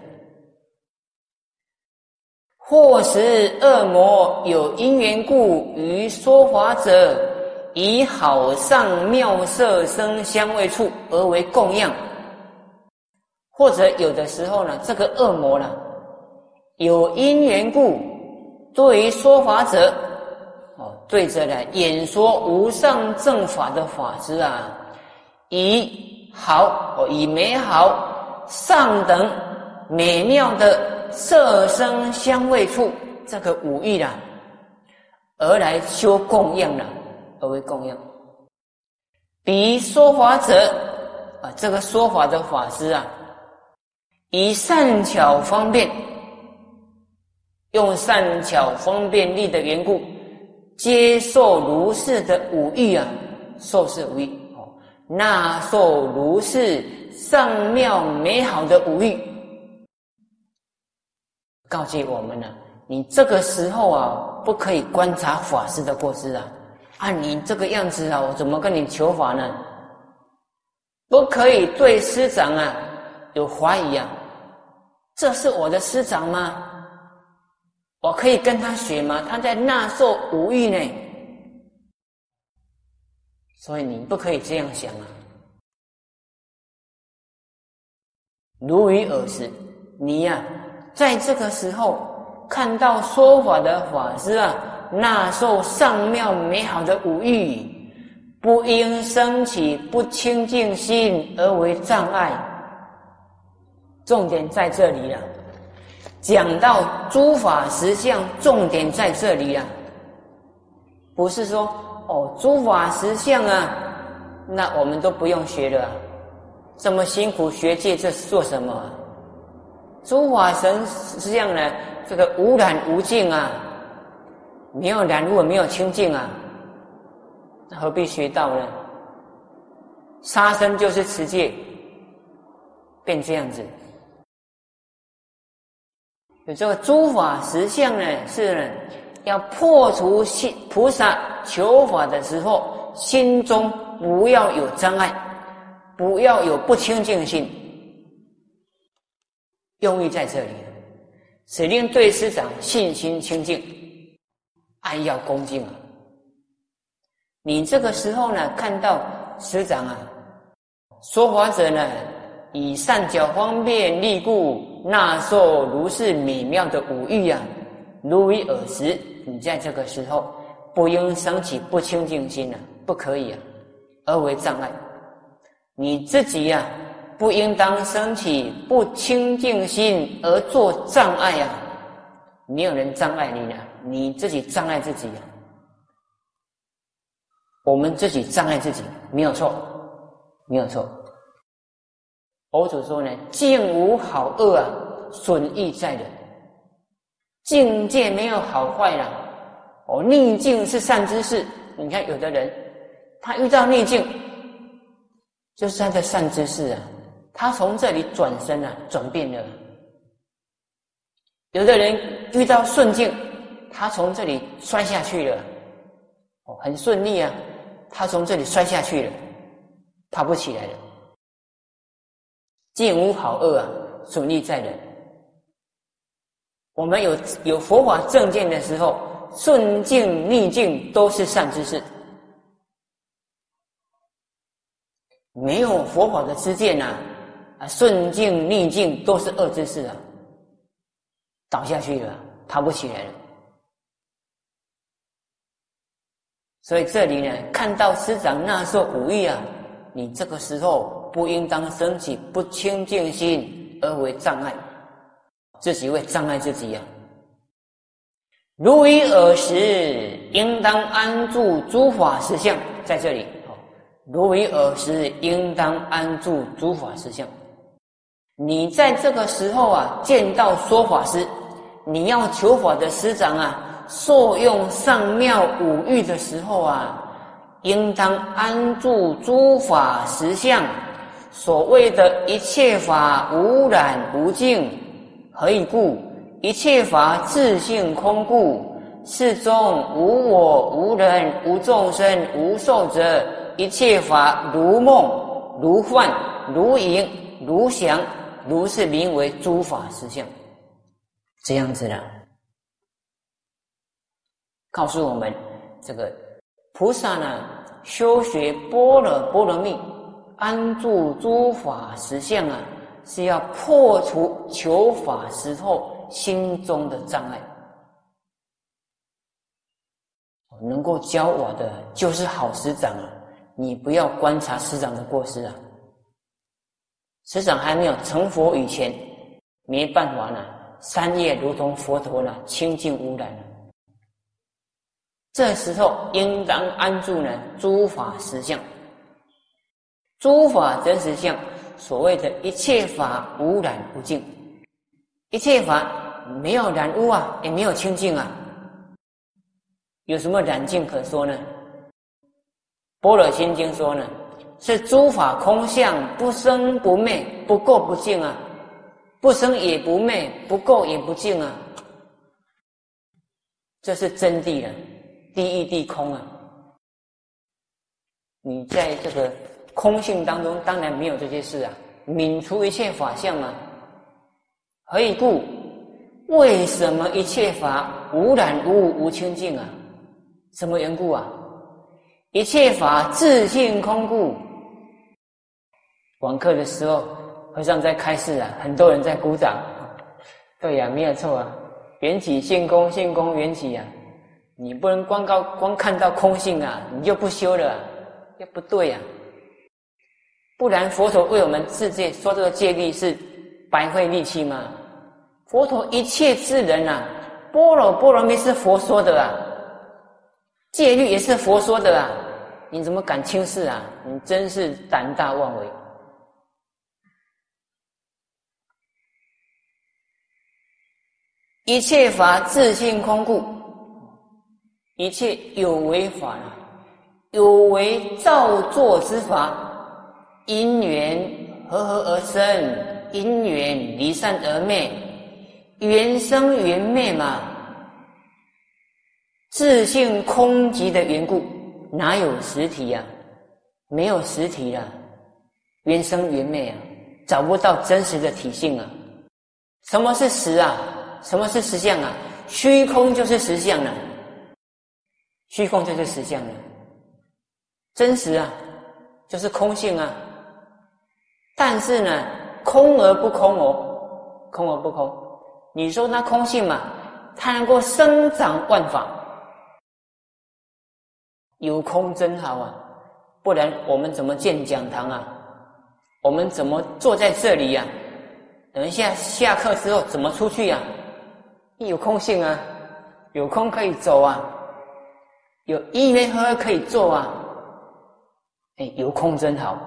或使恶魔有因缘故，于说法者以好上妙色声香味触而为供养。或者有的时候呢，这个恶魔呢，有因缘故，对于说法者，哦，对着呢演说无上正法的法师啊，以好哦，以美好上等美妙的色声香味触这个五欲啦，而来修供养了，而为供养。彼说法者啊，这个说法的法师啊，以善巧方便，用善巧方便力的缘故，接受如是的五欲啊，受是五欲哦，纳受如是上妙美好的五欲。告诫我们呢、啊，你这个时候啊，不可以观察法师的过失啊！啊，你这个样子啊，我怎么跟你求法呢？不可以对师长啊有怀疑啊！这是我的师长吗？我可以跟他学吗？他在纳受五欲呢，所以你不可以这样想啊！如于尔时，你呀、啊。在这个时候看到说法的法师啊，纳受上妙美好的五欲，不应生起不清净心而为障碍。重点在这里了，讲到诸法实相，重点在这里了，不是说哦，诸法实相啊，那我们都不用学了，这么辛苦学戒，这是做什么？诸法神实相呢，这个无染无净啊，没有染污，没有清净啊，何必学道呢？杀生就是持戒，变这样子。有这个诸法实相呢，是呢要破除心菩萨求法的时候，心中不要有障碍，不要有不清净心。用意在这里，使令对师长信心清净，爱要恭敬啊！你这个时候呢，看到师长啊，说法者呢，以善巧方便力故，纳受如是美妙的五欲啊，如于尔时，你在这个时候不应生起不清净心啊，不可以啊，而为障碍。你自己啊，不应当生起不清净心而做障碍啊！没有人障碍你呢，你自己障碍自己啊！我们自己障碍自己，没有错，没有错。佛祖说呢，境无好恶啊，损益在人。境界没有好坏啦，哦，逆境是善之事。你看有的人，他遇到逆境，就是他的善之事啊。他从这里转身啊，转变了。有的人遇到顺境，他从这里摔下去了，哦，很顺利啊，他从这里摔下去了，爬不起来了。境无好恶啊，损益在人。我们有有佛法正见的时候，顺境逆境都是善之事。没有佛法的知见啊。啊，顺境逆境都是恶之事啊，倒下去了，爬不起来了。所以这里呢，看到师长纳受五欲啊， 你这个时候不应当升起不清净心而为障碍，自己会障碍自己呀、啊。如于尔时，应当安住诸法实相，在这里，如于尔时，应当安住诸法实相。你在这个时候啊，见到说法师，你要求法的师长啊，受用上妙五欲的时候啊，应当安住诸法实相。所谓的一切法无染无净，何以故？一切法自性空故，是中无我无人无众生无寿者，一切法如梦如幻如影如想，如是名为诸法实相。这样子呢，告诉我们这个菩萨呢，修学般若波罗蜜，安住诸法实相啊，是要破除求法时候心中的障碍。能够教我的就是好师长啊，你不要观察师长的过失啊。师长还没有成佛以前，没办法呢，三业如同佛陀呢，清净无染。这时候应当安住呢诸法实相。诸法真实相，所谓的一切法无染无净，一切法没有染污啊，也没有清净啊，有什么染净可说呢？般若心经说呢，是诸法空相，不生不灭，不垢不净啊，不生也不灭，不垢也不净啊，这是真谛了，第一谛空啊。你在这个空性当中，当然没有这些事啊，泯除一切法相啊。何以故？为什么一切法无染无污无清净啊？什么缘故啊？一切法自性空故。网课的时候，和尚在开示啊，很多人在鼓掌。对呀、啊，没有错啊，缘起性空，性空缘起啊。你不能光高光看到空性啊，你就不修了、啊，也不对啊。不然佛陀为我们自戒说这个戒律是白费力气吗？佛陀一切之人啊，般若波罗蜜是佛说的啊，戒律也是佛说的啊，你怎么敢轻视啊？你真是胆大妄为。一切法自性空故，一切有为法啊，有为造作之法，因缘和合而生，因缘离散而灭，缘生缘灭嘛，自性空寂的缘故，哪有实体啊？没有实体了，缘生缘灭啊，找不到真实的体性啊。什么是实啊？什么是实相啊？虚空就是实相了，虚空就是实相了。真实啊，就是空性啊。但是呢，空而不空哦，空而不空。你说它空性嘛，它能够生长万法，有空真好啊！不然我们怎么建讲堂啊？我们怎么坐在这里呀、啊？等一下下课之后怎么出去呀、啊？有空性啊，有空可以走啊，有因缘合可以做啊。哎，有空真好。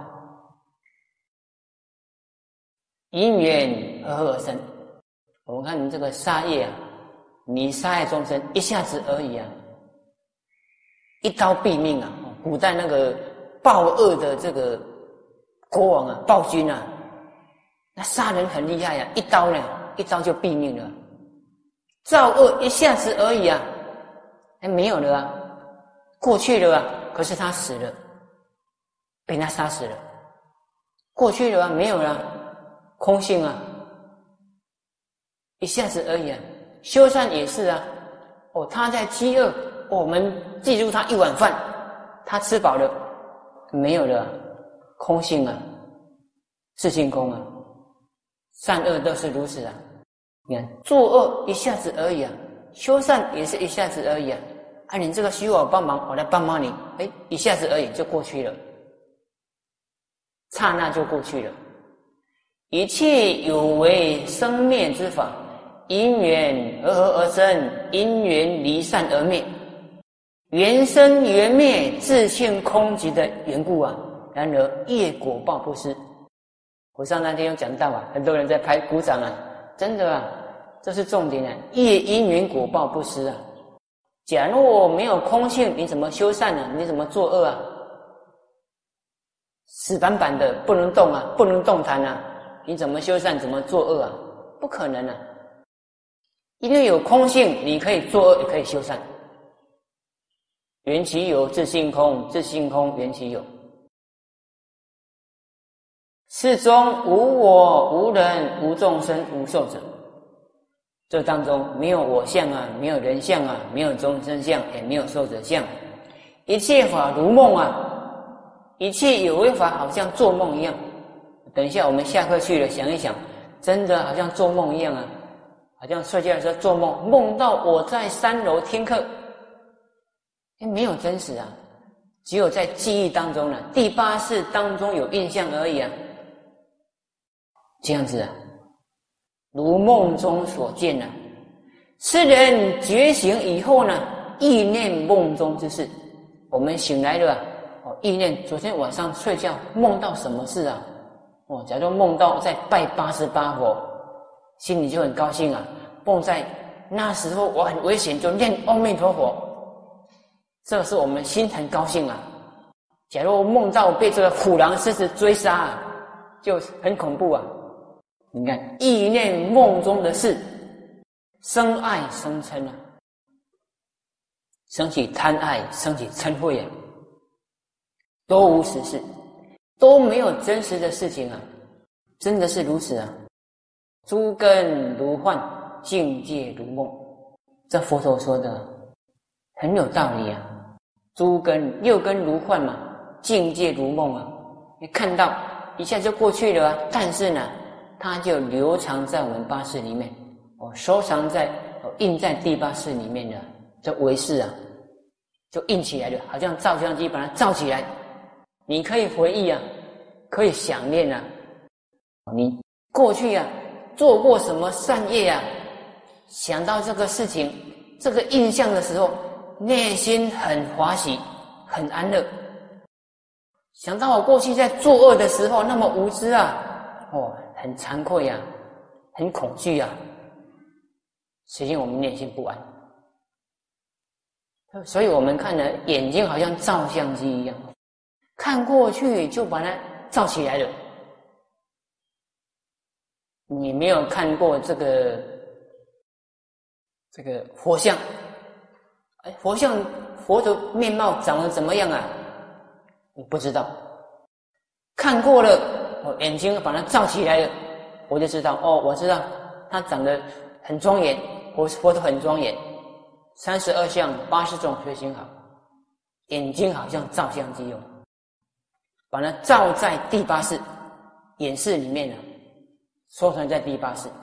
因缘合合而生。我们看你这个杀业啊，你杀害众生一下子而已啊，一刀毙命啊！古代那个暴恶的这个国王啊，暴君啊，那杀人很厉害啊，一刀呢，一刀就毙命了。造恶一下子而已啊，哎，没有了啊，过去了啊，可是他死了，被他杀死了，过去了啊，没有了、啊，空性啊，一下子而已啊。修善也是啊，哦，他在饥饿，哦、我们记住他一碗饭，他吃饱了，没有了、啊，空性啊，自性空啊，善恶都是如此啊。你看，作恶一下子而已啊，修善也是一下子而已啊。啊，你这个需要我帮忙，我来帮忙你，哎，一下子而已就过去了。 刹那就过去了。一切有为生灭之法，因缘和合而生，因缘离散而灭。缘生缘灭，自性空寂的缘故啊。然而业果报不失。我上那天有讲到啊，很多人在拍鼓掌啊，真的啊，这是重点啊，业因缘果报不失啊。假若没有空性，你怎么修善呢？你怎么作恶啊？死板板的不能动啊，不能动弹啊，你怎么修善，怎么作恶啊？不可能啊。因为有空性，你可以作恶，也可以修善。缘起有，自性空，自性空，缘起有。世中无我，无人，无众生，无寿者。这当中没有我相啊，没有人相啊，没有众生相，也没有寿者相。一切法如梦啊，一切有为法好像做梦一样。等一下我们下课去了，想一想，真的好像做梦一样啊，好像睡觉的时候做梦，梦到我在三楼听课，没有真实啊，只有在记忆当中呢，第八识当中有印象而已啊。这样子啊，如梦中所见啊。世人觉醒以后呢，忆念梦中之事。我们醒来了啊，哦，忆念昨天晚上睡觉梦到什么事啊？哦，假如梦到在拜八十八佛，心里就很高兴啊。梦在那时候我很危险，就念阿弥陀佛，这是我们心很高兴啊。假如梦到被这个虎狼狮子追杀啊，就很恐怖啊。你看，忆念梦中的事，生爱生嗔啊，生起贪爱，生起嗔恚啊，都无实事，都没有真实的事情啊，真的是如此啊。诸根如幻，境界如梦，这佛陀说的很有道理啊。诸根六根如幻嘛，境界如梦啊，你看到一下就过去了啊，但是呢，它就留藏在我们八识里面，哦，收藏在哦印在第八识里面的这唯识啊，就印起来了，好像照相机把它照起来，你可以回忆啊，可以想念啊，你过去啊做过什么善业啊，想到这个事情这个印象的时候，内心很欢喜很安乐。想到我过去在作恶的时候那么无知啊，哦，很惭愧啊，很恐惧啊，实际我们内心不安。所以我们看了眼睛好像照相机一样，看过去就把它照起来了。你没有看过这个这个佛像，哎，佛像佛的面貌长得怎么样啊？你不知道。看过了，我眼睛把它照起来了，我就知道哦，我知道它长得很庄严，佛佛都很庄严。三十二相八十种随行好，眼睛好像照相机用，把它照在第八识眼识里面了，收藏在第八识。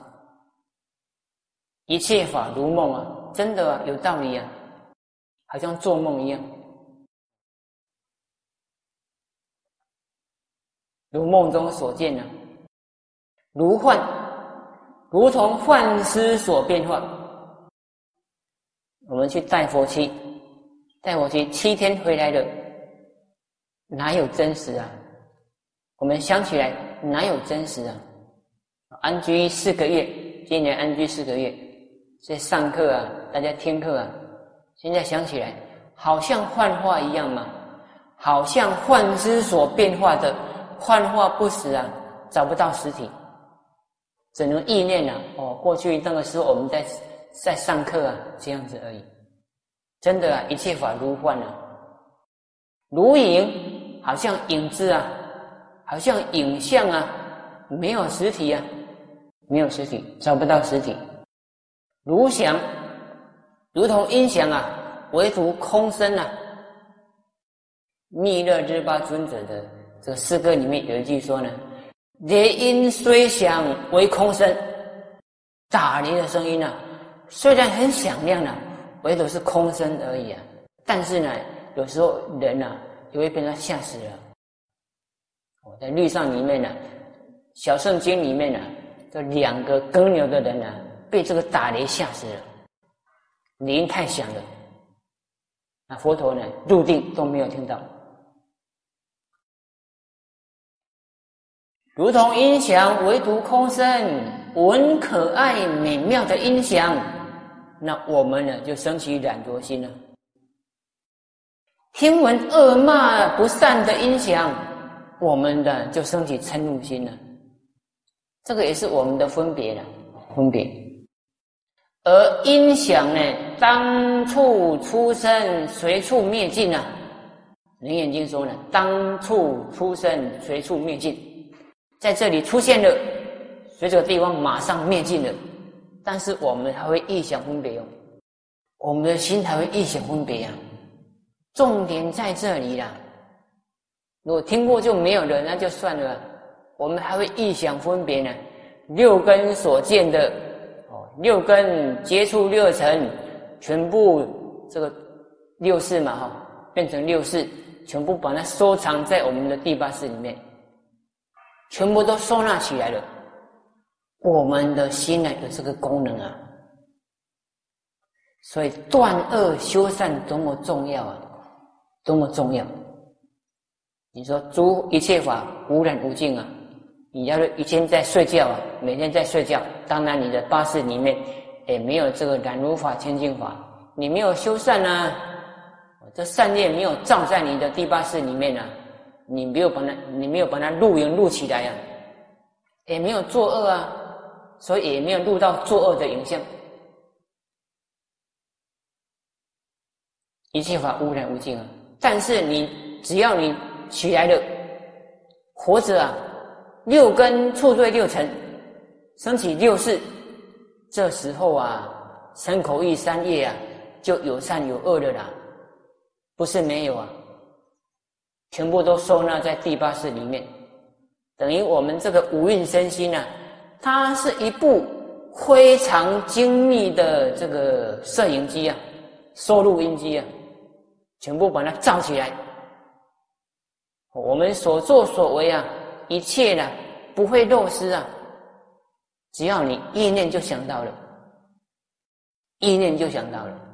一切法如梦啊，真的啊，有道理啊，好像做梦一样。如梦中所见啊，如幻，如同幻师所变化。我们去带佛七，带佛七七天回来了，哪有真实啊？我们想起来哪有真实啊？安居四个月，今年安居四个月，在上课啊，大家听课啊，现在想起来好像幻化一样嘛，好像幻师所变化的，幻化不实啊，找不到实体，只能意念啊。哦，过去那个时候我们在在上课啊，这样子而已。真的啊，一切法如幻啊，如影，好像影子啊，好像影像啊，没有实体啊，没有实体，找不到实体。如响，如同音响啊，唯独空声啊。密勒日巴尊者的这个诗歌里面有一句说呢：雷音虽响为空声，打雷的声音啊，虽然很响亮啊，唯独是空声而已啊。但是呢，有时候人啊就会被它吓死了。 在律上里面呢、啊，小圣经里面呢、啊，这两个耕牛的人呢、啊，被这个打雷吓死了，雷音太响了。那佛陀呢，入定都没有听到。如同音响，唯独空声，闻可爱美妙的音响，那我们呢就升起染着心了。听闻恶骂不善的音响，我们呢就升起嗔怒心了。这个也是我们的分别了，分别。而音响呢，当处出生，随处灭尽啊。楞严经说呢，当处出生，随处灭尽。在这里出现了，所以这个地方马上灭尽了。但是我们还会异想分别哦，我们的心还会异想分别啊。重点在这里啦。如果听过就没有了，那就算了。我们还会异想分别呢。六根所见的哦，六根接触六尘，全部这个六识嘛哈、哦，变成六识，全部把它收藏在我们的第八识里面。全部都收纳起来了。我们的心呢有这个功能啊，所以断恶修善多么重要啊，多么重要！你说诸一切法无染无净啊，你要是一天在睡觉啊，每天在睡觉，当然你的八识里面也没有这个染如法、清净法，你没有修善啊，这善业没有照在你的第八识里面啊。你没有把它，你没有把它录影录起来啊，也没有作恶啊，所以也没有录到作恶的影像。一切法无染无净啊，但是你只要你起来了，活着啊，六根触对六尘，升起六识，这时候啊，身口意三业啊，就有善有恶的啦，不是没有啊。全部都收纳在第八识里面，等于我们这个五蕴身心啊，它是一部非常精密的这个摄影机啊，收录音机啊，全部把它罩起来。我们所作所为啊，一切呢不会漏失啊，只要你意念就想到了，意念就想到了。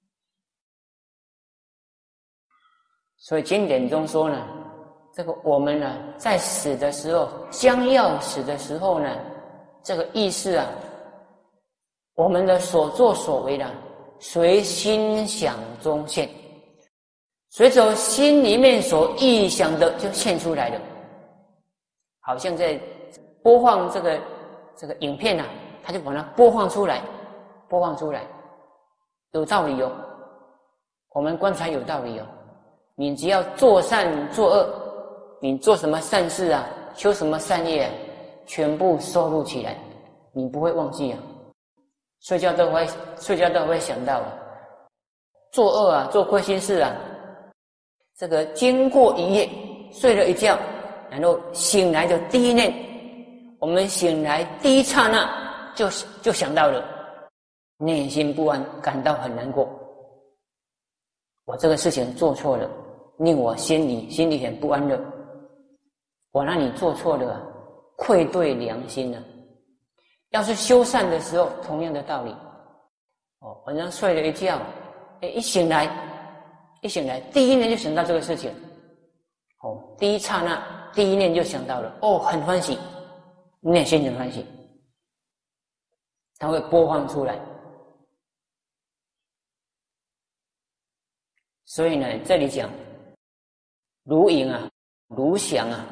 所以经典中说呢，这个我们呢在死的时候，将要死的时候呢，这个意识啊，我们的所作所为呢，随心想中现，随着心里面所臆想的就现出来了，好像在播放这个这个影片啊，他就把它播放出来，播放出来，有道理哦，我们观察有道理哦。你只要做善做恶，你做什么善事啊，修什么善业啊，全部收录起来，你不会忘记啊。睡觉都会睡觉都会想到啊，做恶啊，做亏心事啊，这个经过一夜，睡了一觉，然后醒来的第一念，我们醒来第一刹那就就想到了，内心不安，感到很难过。我这个事情做错了，令我心里心里很不安乐。我让你做错了，愧对良心了。要是修善的时候，同样的道理。哦，晚上睡了一觉，哎，一醒来，一醒来，第一念就想到这个事情。哦，第一刹那，第一念就想到了，哦，很欢喜，内心很欢喜，它会播放出来。所以呢，这里讲如影啊，如响啊，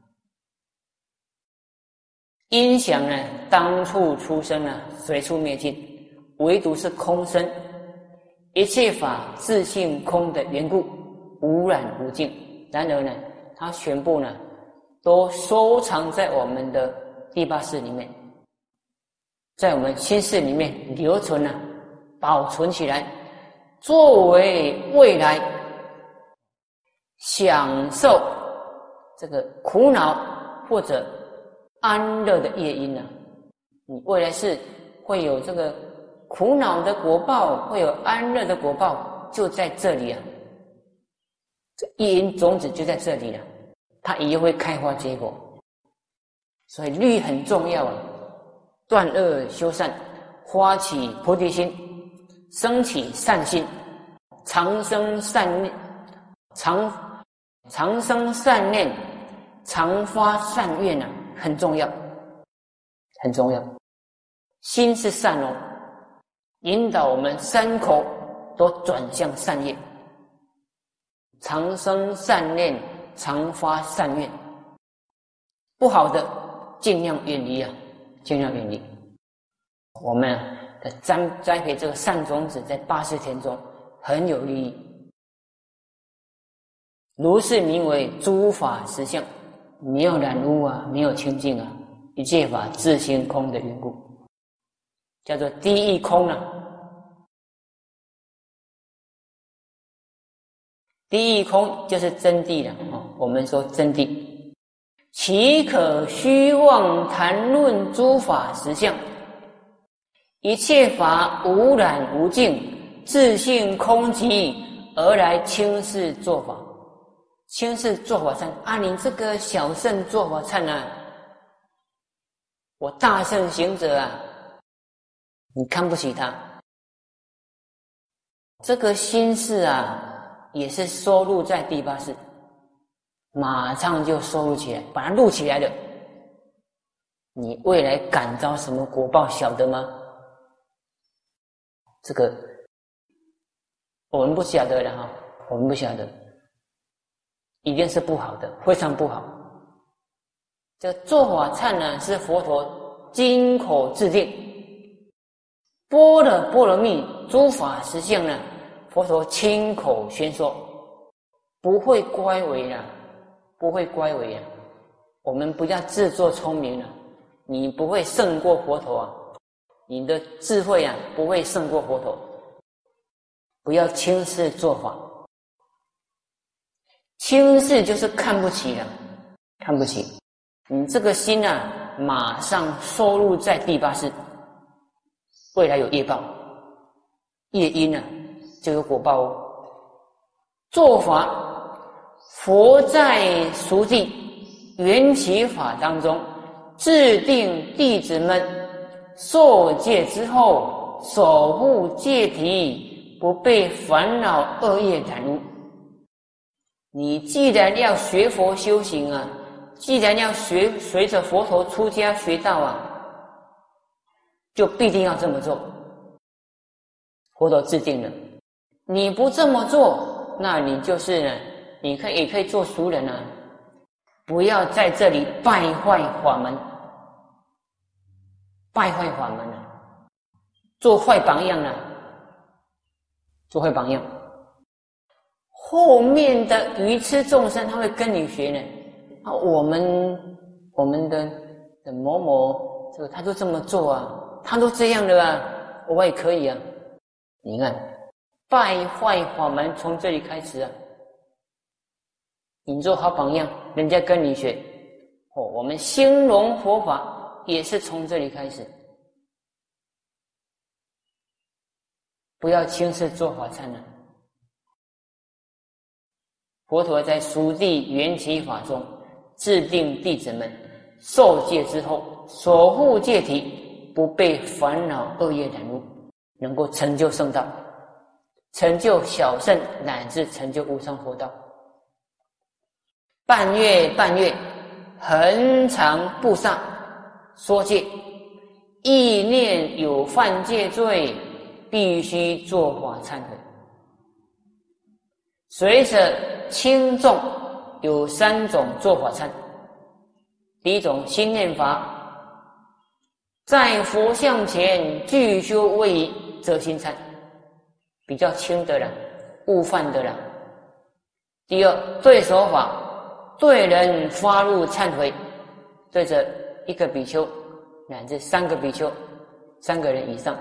音响呢，当处出生啊，随处灭尽，唯独是空生，一切法自性空的缘故，无染无净。然而呢，它全部呢，都收藏在我们的第八识里面，在我们心识里面留存啊，保存起来，作为未来享受这个苦恼或者安乐的业因啊。你未来是会有这个苦恼的果报，会有安乐的果报，就在这里啊。这业因种子就在这里了， 它也会开花结果。所以律很重要啊！断恶修善，发起菩提心，生起善心，常生善念，常常生善念，常发善愿啊，很重要，很重要。心是善哦，引导我们三口都转向善业，常生善念，常发善愿。不好的尽量远离啊，尽量远离。我们的栽栽培这个善种子，在八识田中很有利益。如是名为诸法实相，没有染污啊，没有清净啊，一切法自性空的缘故，叫做第一空啊。第一空就是真谛了啊。我们说真谛，岂可虚妄谈论诸法实相？一切法无染无净，自性空寂，而来轻视做法。轻视做法忏啊，你这个小圣做法忏啊，我大圣行者啊，你看不起他。这个心事啊，也是收录在第八识，马上就收录起来，把它录起来了。你未来感召什么果报，晓得吗？这个我们不晓得的哈，我们不晓得，一定是不好的，非常不好。这个做法忏呢，是佛陀金口自定，般若波罗蜜诸法实相呢，佛陀亲口宣说，不会乖违啦，不会乖违啊。我们不要自作聪明了，你不会胜过佛陀啊，你的智慧啊不会胜过佛陀。不要轻视做法，轻视就是看不起了，看不起。你这个心啊，马上收入在第八识，未来有业报，业因啊就有果报哦。做法，佛在熟地缘起法当中制定弟子们受戒之后守护戒体，不被烦恼恶业染污。你既然要学佛修行啊，既然要学随着佛陀出家学道啊，就必定要这么做。佛陀制定了，你不这么做，那你就是呢，你可以也可以做俗人啊，不要在这里败坏法门，败坏法门啊，做坏榜样啊，做坏榜样。后面的愚痴众生他会跟你学呢。啊，我们我们的的某某这个他都这么做啊，他都这样的啊，我也可以啊。你看，败坏法门从这里开始啊。你做好榜样，人家跟你学。哦，我们兴隆佛法也是从这里开始。不要轻视做法忏啊。佛陀在熟地缘起法中制定弟子们受戒之后守护戒体，不被烦恼恶业染污，能够成就圣道，成就小圣，乃至成就无上佛道。半月半月恒常布萨说戒，意念有犯戒罪，必须做法忏悔。随着轻重有三种做法忏。第一种心念法，在佛像前具修威仪则心忏，比较轻的了，误犯的了。第二对手法，对人发入忏悔，对着一个比丘乃至三个比丘，三个人以上。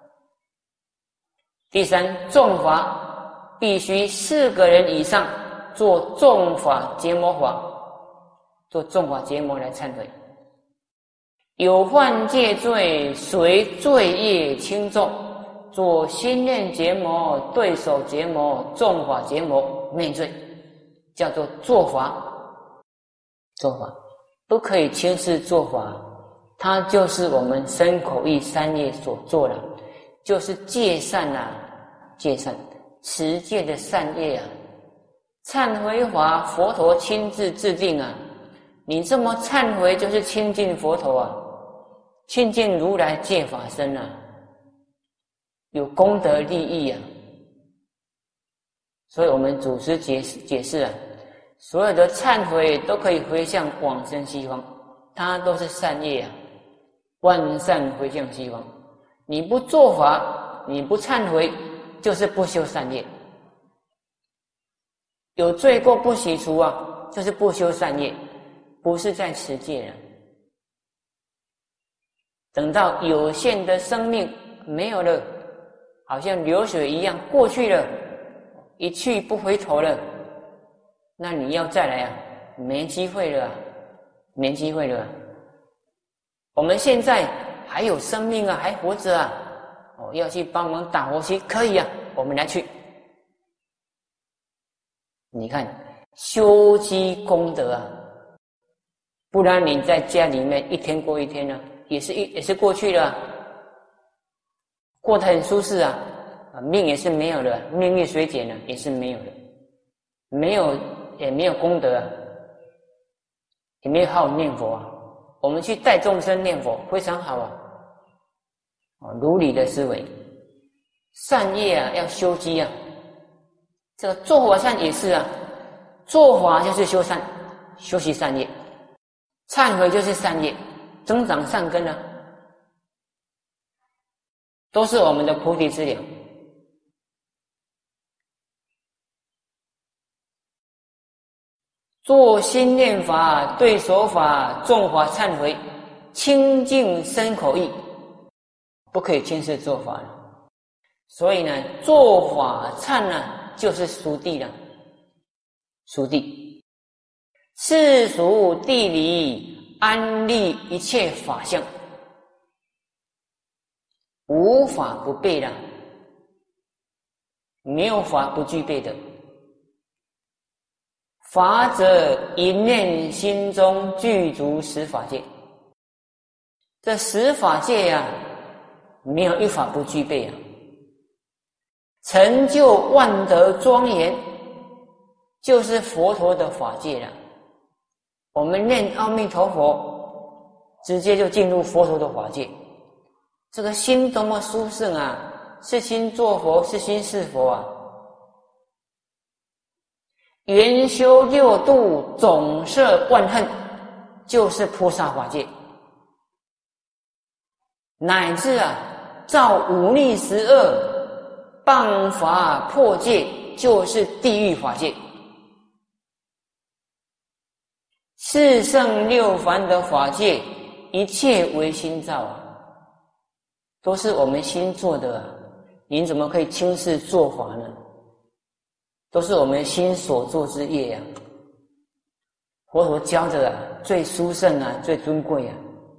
第三众法，必须四个人以上做众法结魔法，做众法结魔来忏悔。有犯戒罪，随罪业轻重，做心念结魔、对手结魔、众法结魔、灭罪，叫做做法。 做法，不可以轻视做法，它就是我们身口意三业所做的，就是戒善啊，戒善持戒的善业啊。忏悔法佛陀亲自制定啊，你这么忏悔就是亲近佛陀啊，亲近如来戒法身啊，有功德利益啊。所以我们祖师解释解释啊，所有的忏悔都可以回向往生西方，它都是善业啊，万善回向西方。你不做法，你不忏悔，就是不修善业。有罪过不洗除啊，就是不修善业，不是在持戒了。等到有限的生命没有了，好像流水一样过去了，一去不回头了，那你要再来啊，没机会了啊，没机会了啊。我们现在还有生命啊，还活着啊，哦，要去帮忙打火机可以啊，我们来去。你看修积功德啊，不然你在家里面一天过一天呢、啊，也是一也是过去了、啊，过得很舒适啊，啊命也是没有了，命运水减了也是没有了，没有也没有功德啊，也没有好好念佛啊。我们去带众生念佛非常好啊，啊如理的思维，善业啊要修积啊。这个做法善也是啊，做法就是修善，修习善业，忏悔就是善业，增长善根啊，都是我们的菩提资粮。做心念法、对手法、众法忏悔，清净身口意，不可以轻视做法了。所以呢，做法忏呢，就是熟地了，熟地，世俗地理安立一切法相，无法不备的，没有法不具备的。法者一念心中具足十法界，这十法界呀、啊，没有一法不具备啊。成就万德庄严，就是佛陀的法界了。我们念阿弥陀佛，直接就进入佛陀的法界。这个心多么殊胜啊！是心作佛，是心是佛啊！圆修六度，总摄万恨，就是菩萨法界。乃至啊，造五逆十恶，谤法破戒，就是地狱法界。四圣六凡的法界，一切为心造啊，都是我们心做的啊！您怎么可以轻视做法呢？都是我们心所作之业啊！佛陀教的啊，最殊胜啊，最尊贵啊！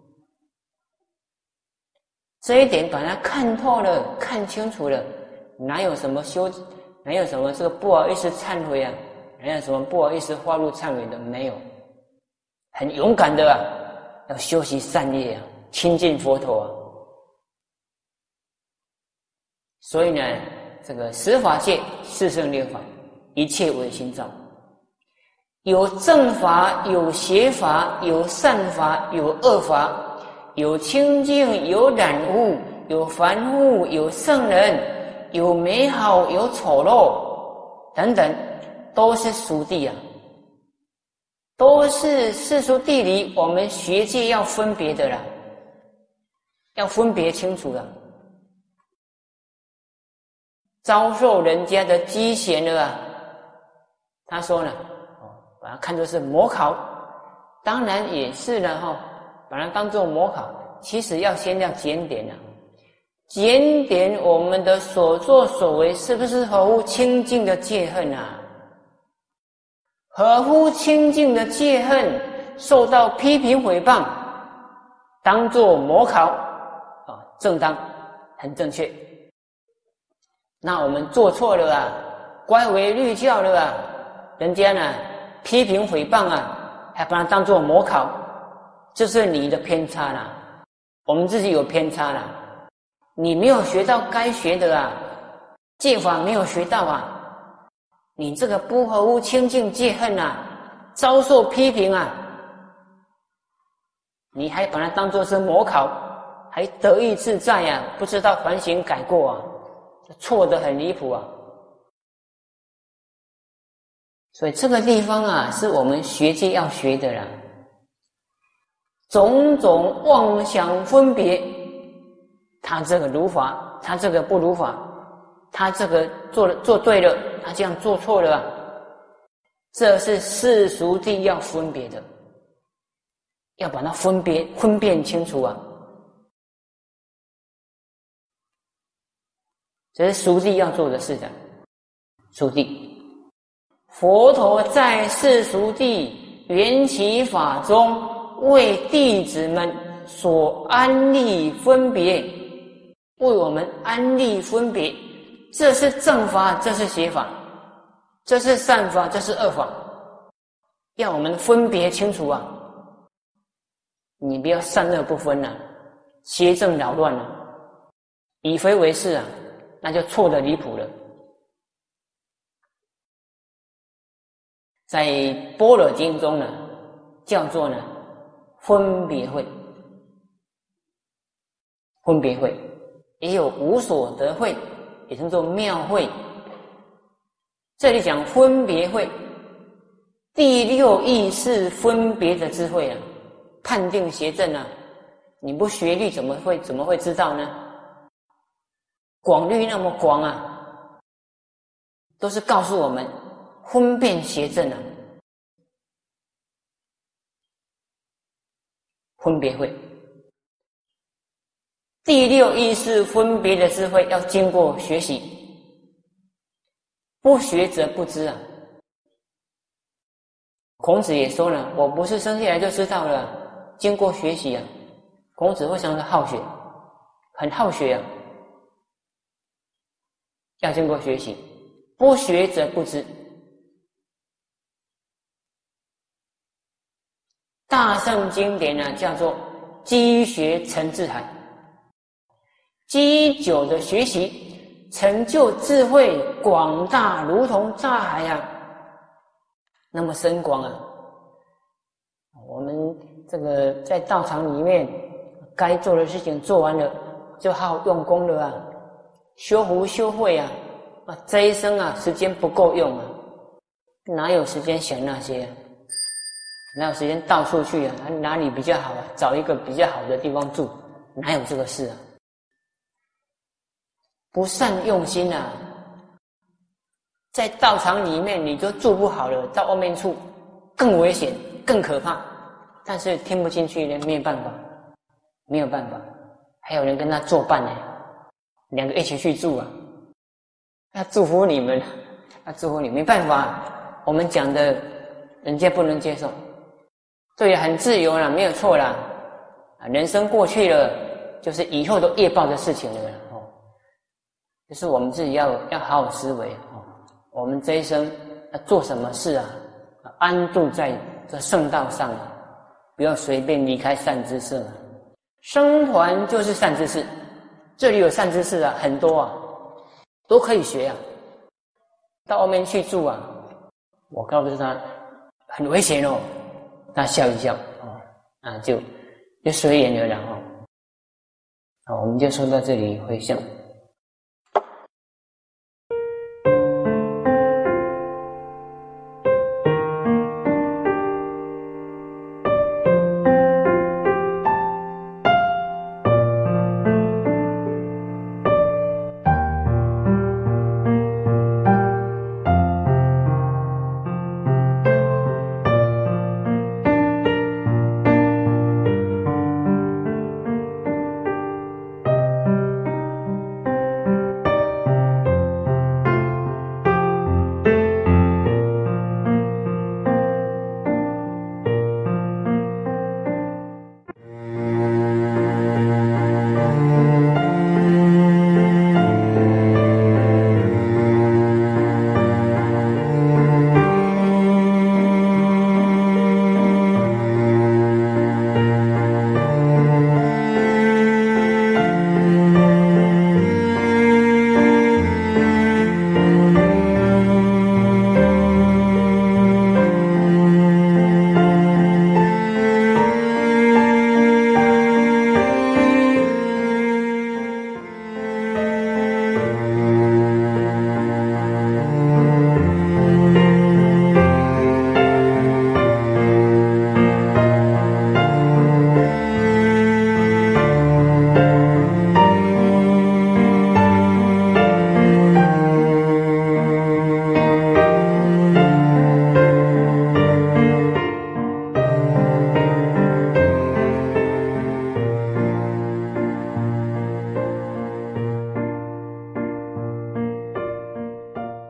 这一点把它看透了，看清楚了，哪有什么修，哪有什么这个不好意思忏悔啊？哪有什么不好意思发入忏悔的？没有，很勇敢的啊，要修习善业啊，亲近佛陀啊。所以呢，这个十法界、四圣六法，一切为心造。有正法，有邪法，有善法，有恶法，有清净，有染污，有凡夫，有圣人，有美好，有丑陋，等等，都是属地啊，都是世俗地理，我们学界要分别的啦，要分别清楚了。遭受人家的讥嫌了啊，他说呢，哦，把它看作是模考，当然也是了哈、哦，把它当作模考，其实要先要检点啊，检点我们的所作所为是不是合乎清净的戒恨啊？合乎清净的戒恨，受到批评毁谤，当作模考啊，正当，很正确。那我们做错了啊，乖违律教了啊，人家呢批评毁谤啊， 还把它当作模考，这是你的偏差啦。我们自己有偏差啦，你没有学到该学的啊，戒法没有学到啊，你这个不合乎清净戒恨啊，遭受批评啊，你还把它当作是模考，还得意自在啊，不知道反省改过啊，错得很离谱啊。所以这个地方啊，是我们学戒要学的啦。种种妄想分别，他这个如法，他这个不如法，他这个做了做对了，他这样做错了啊，这是世俗谛要分别的，要把它分别分辨清楚啊。这是俗谛要做的事的。俗谛，佛陀在世俗谛缘起法中，为弟子们所安立分别，为我们安立分别，这是正法，这是邪法，这是善法，这是恶法，要我们分别清楚啊！你不要善恶不分啊，邪正扰乱啊，以非为是啊，那就错得离谱了。在般若经中呢，叫做呢分别会，分别会也有无所得会，也称作妙会。这里讲分别会，第六意识分别的智慧啊，判定邪正啊，你不学律怎么会怎么会知道呢？广律那么广啊，都是告诉我们分辨邪正啊。分别会，第六意识分别的智慧要经过学习，不学则不知啊。孔子也说了，我不是生下来就知道了，经过学习啊。孔子非常的好学，很好学啊，要经过学习，不学则不知。大乘经典呢，叫做积学成智海，积久的学习，成就智慧广大，如同大海啊，那么深广啊。我们这个在道场里面该做的事情做完了，就好好用功了啊，修福修慧啊，啊，这一生啊，时间不够用啊，哪有时间想那些啊？哪有时间到处去啊？哪里比较好啊？找一个比较好的地方住，哪有这个事啊？不善用心啊，在道场里面你就住不好了，到外面处更危险、更可怕。但是听不进去呢，没有办法，没有办法。还有人跟他作伴呢，两个一起去住啊。要祝福你们，要祝福你，没办法，我们讲的人家不能接受。对，很自由啦，没有错啦。人生过去了，就是以后都业报的事情了哦。就是我们自己要要好好思维哦。我们这一生要做什么事啊？安住在这圣道上啊，不要随便离开善知识啊。僧团就是善知识，这里有善知识啊，很多啊，都可以学啊。到外面去住啊，我告诉他很危险哦。他笑一笑，哦，啊，就就随缘了，然后，好，我们就说到这里，回向。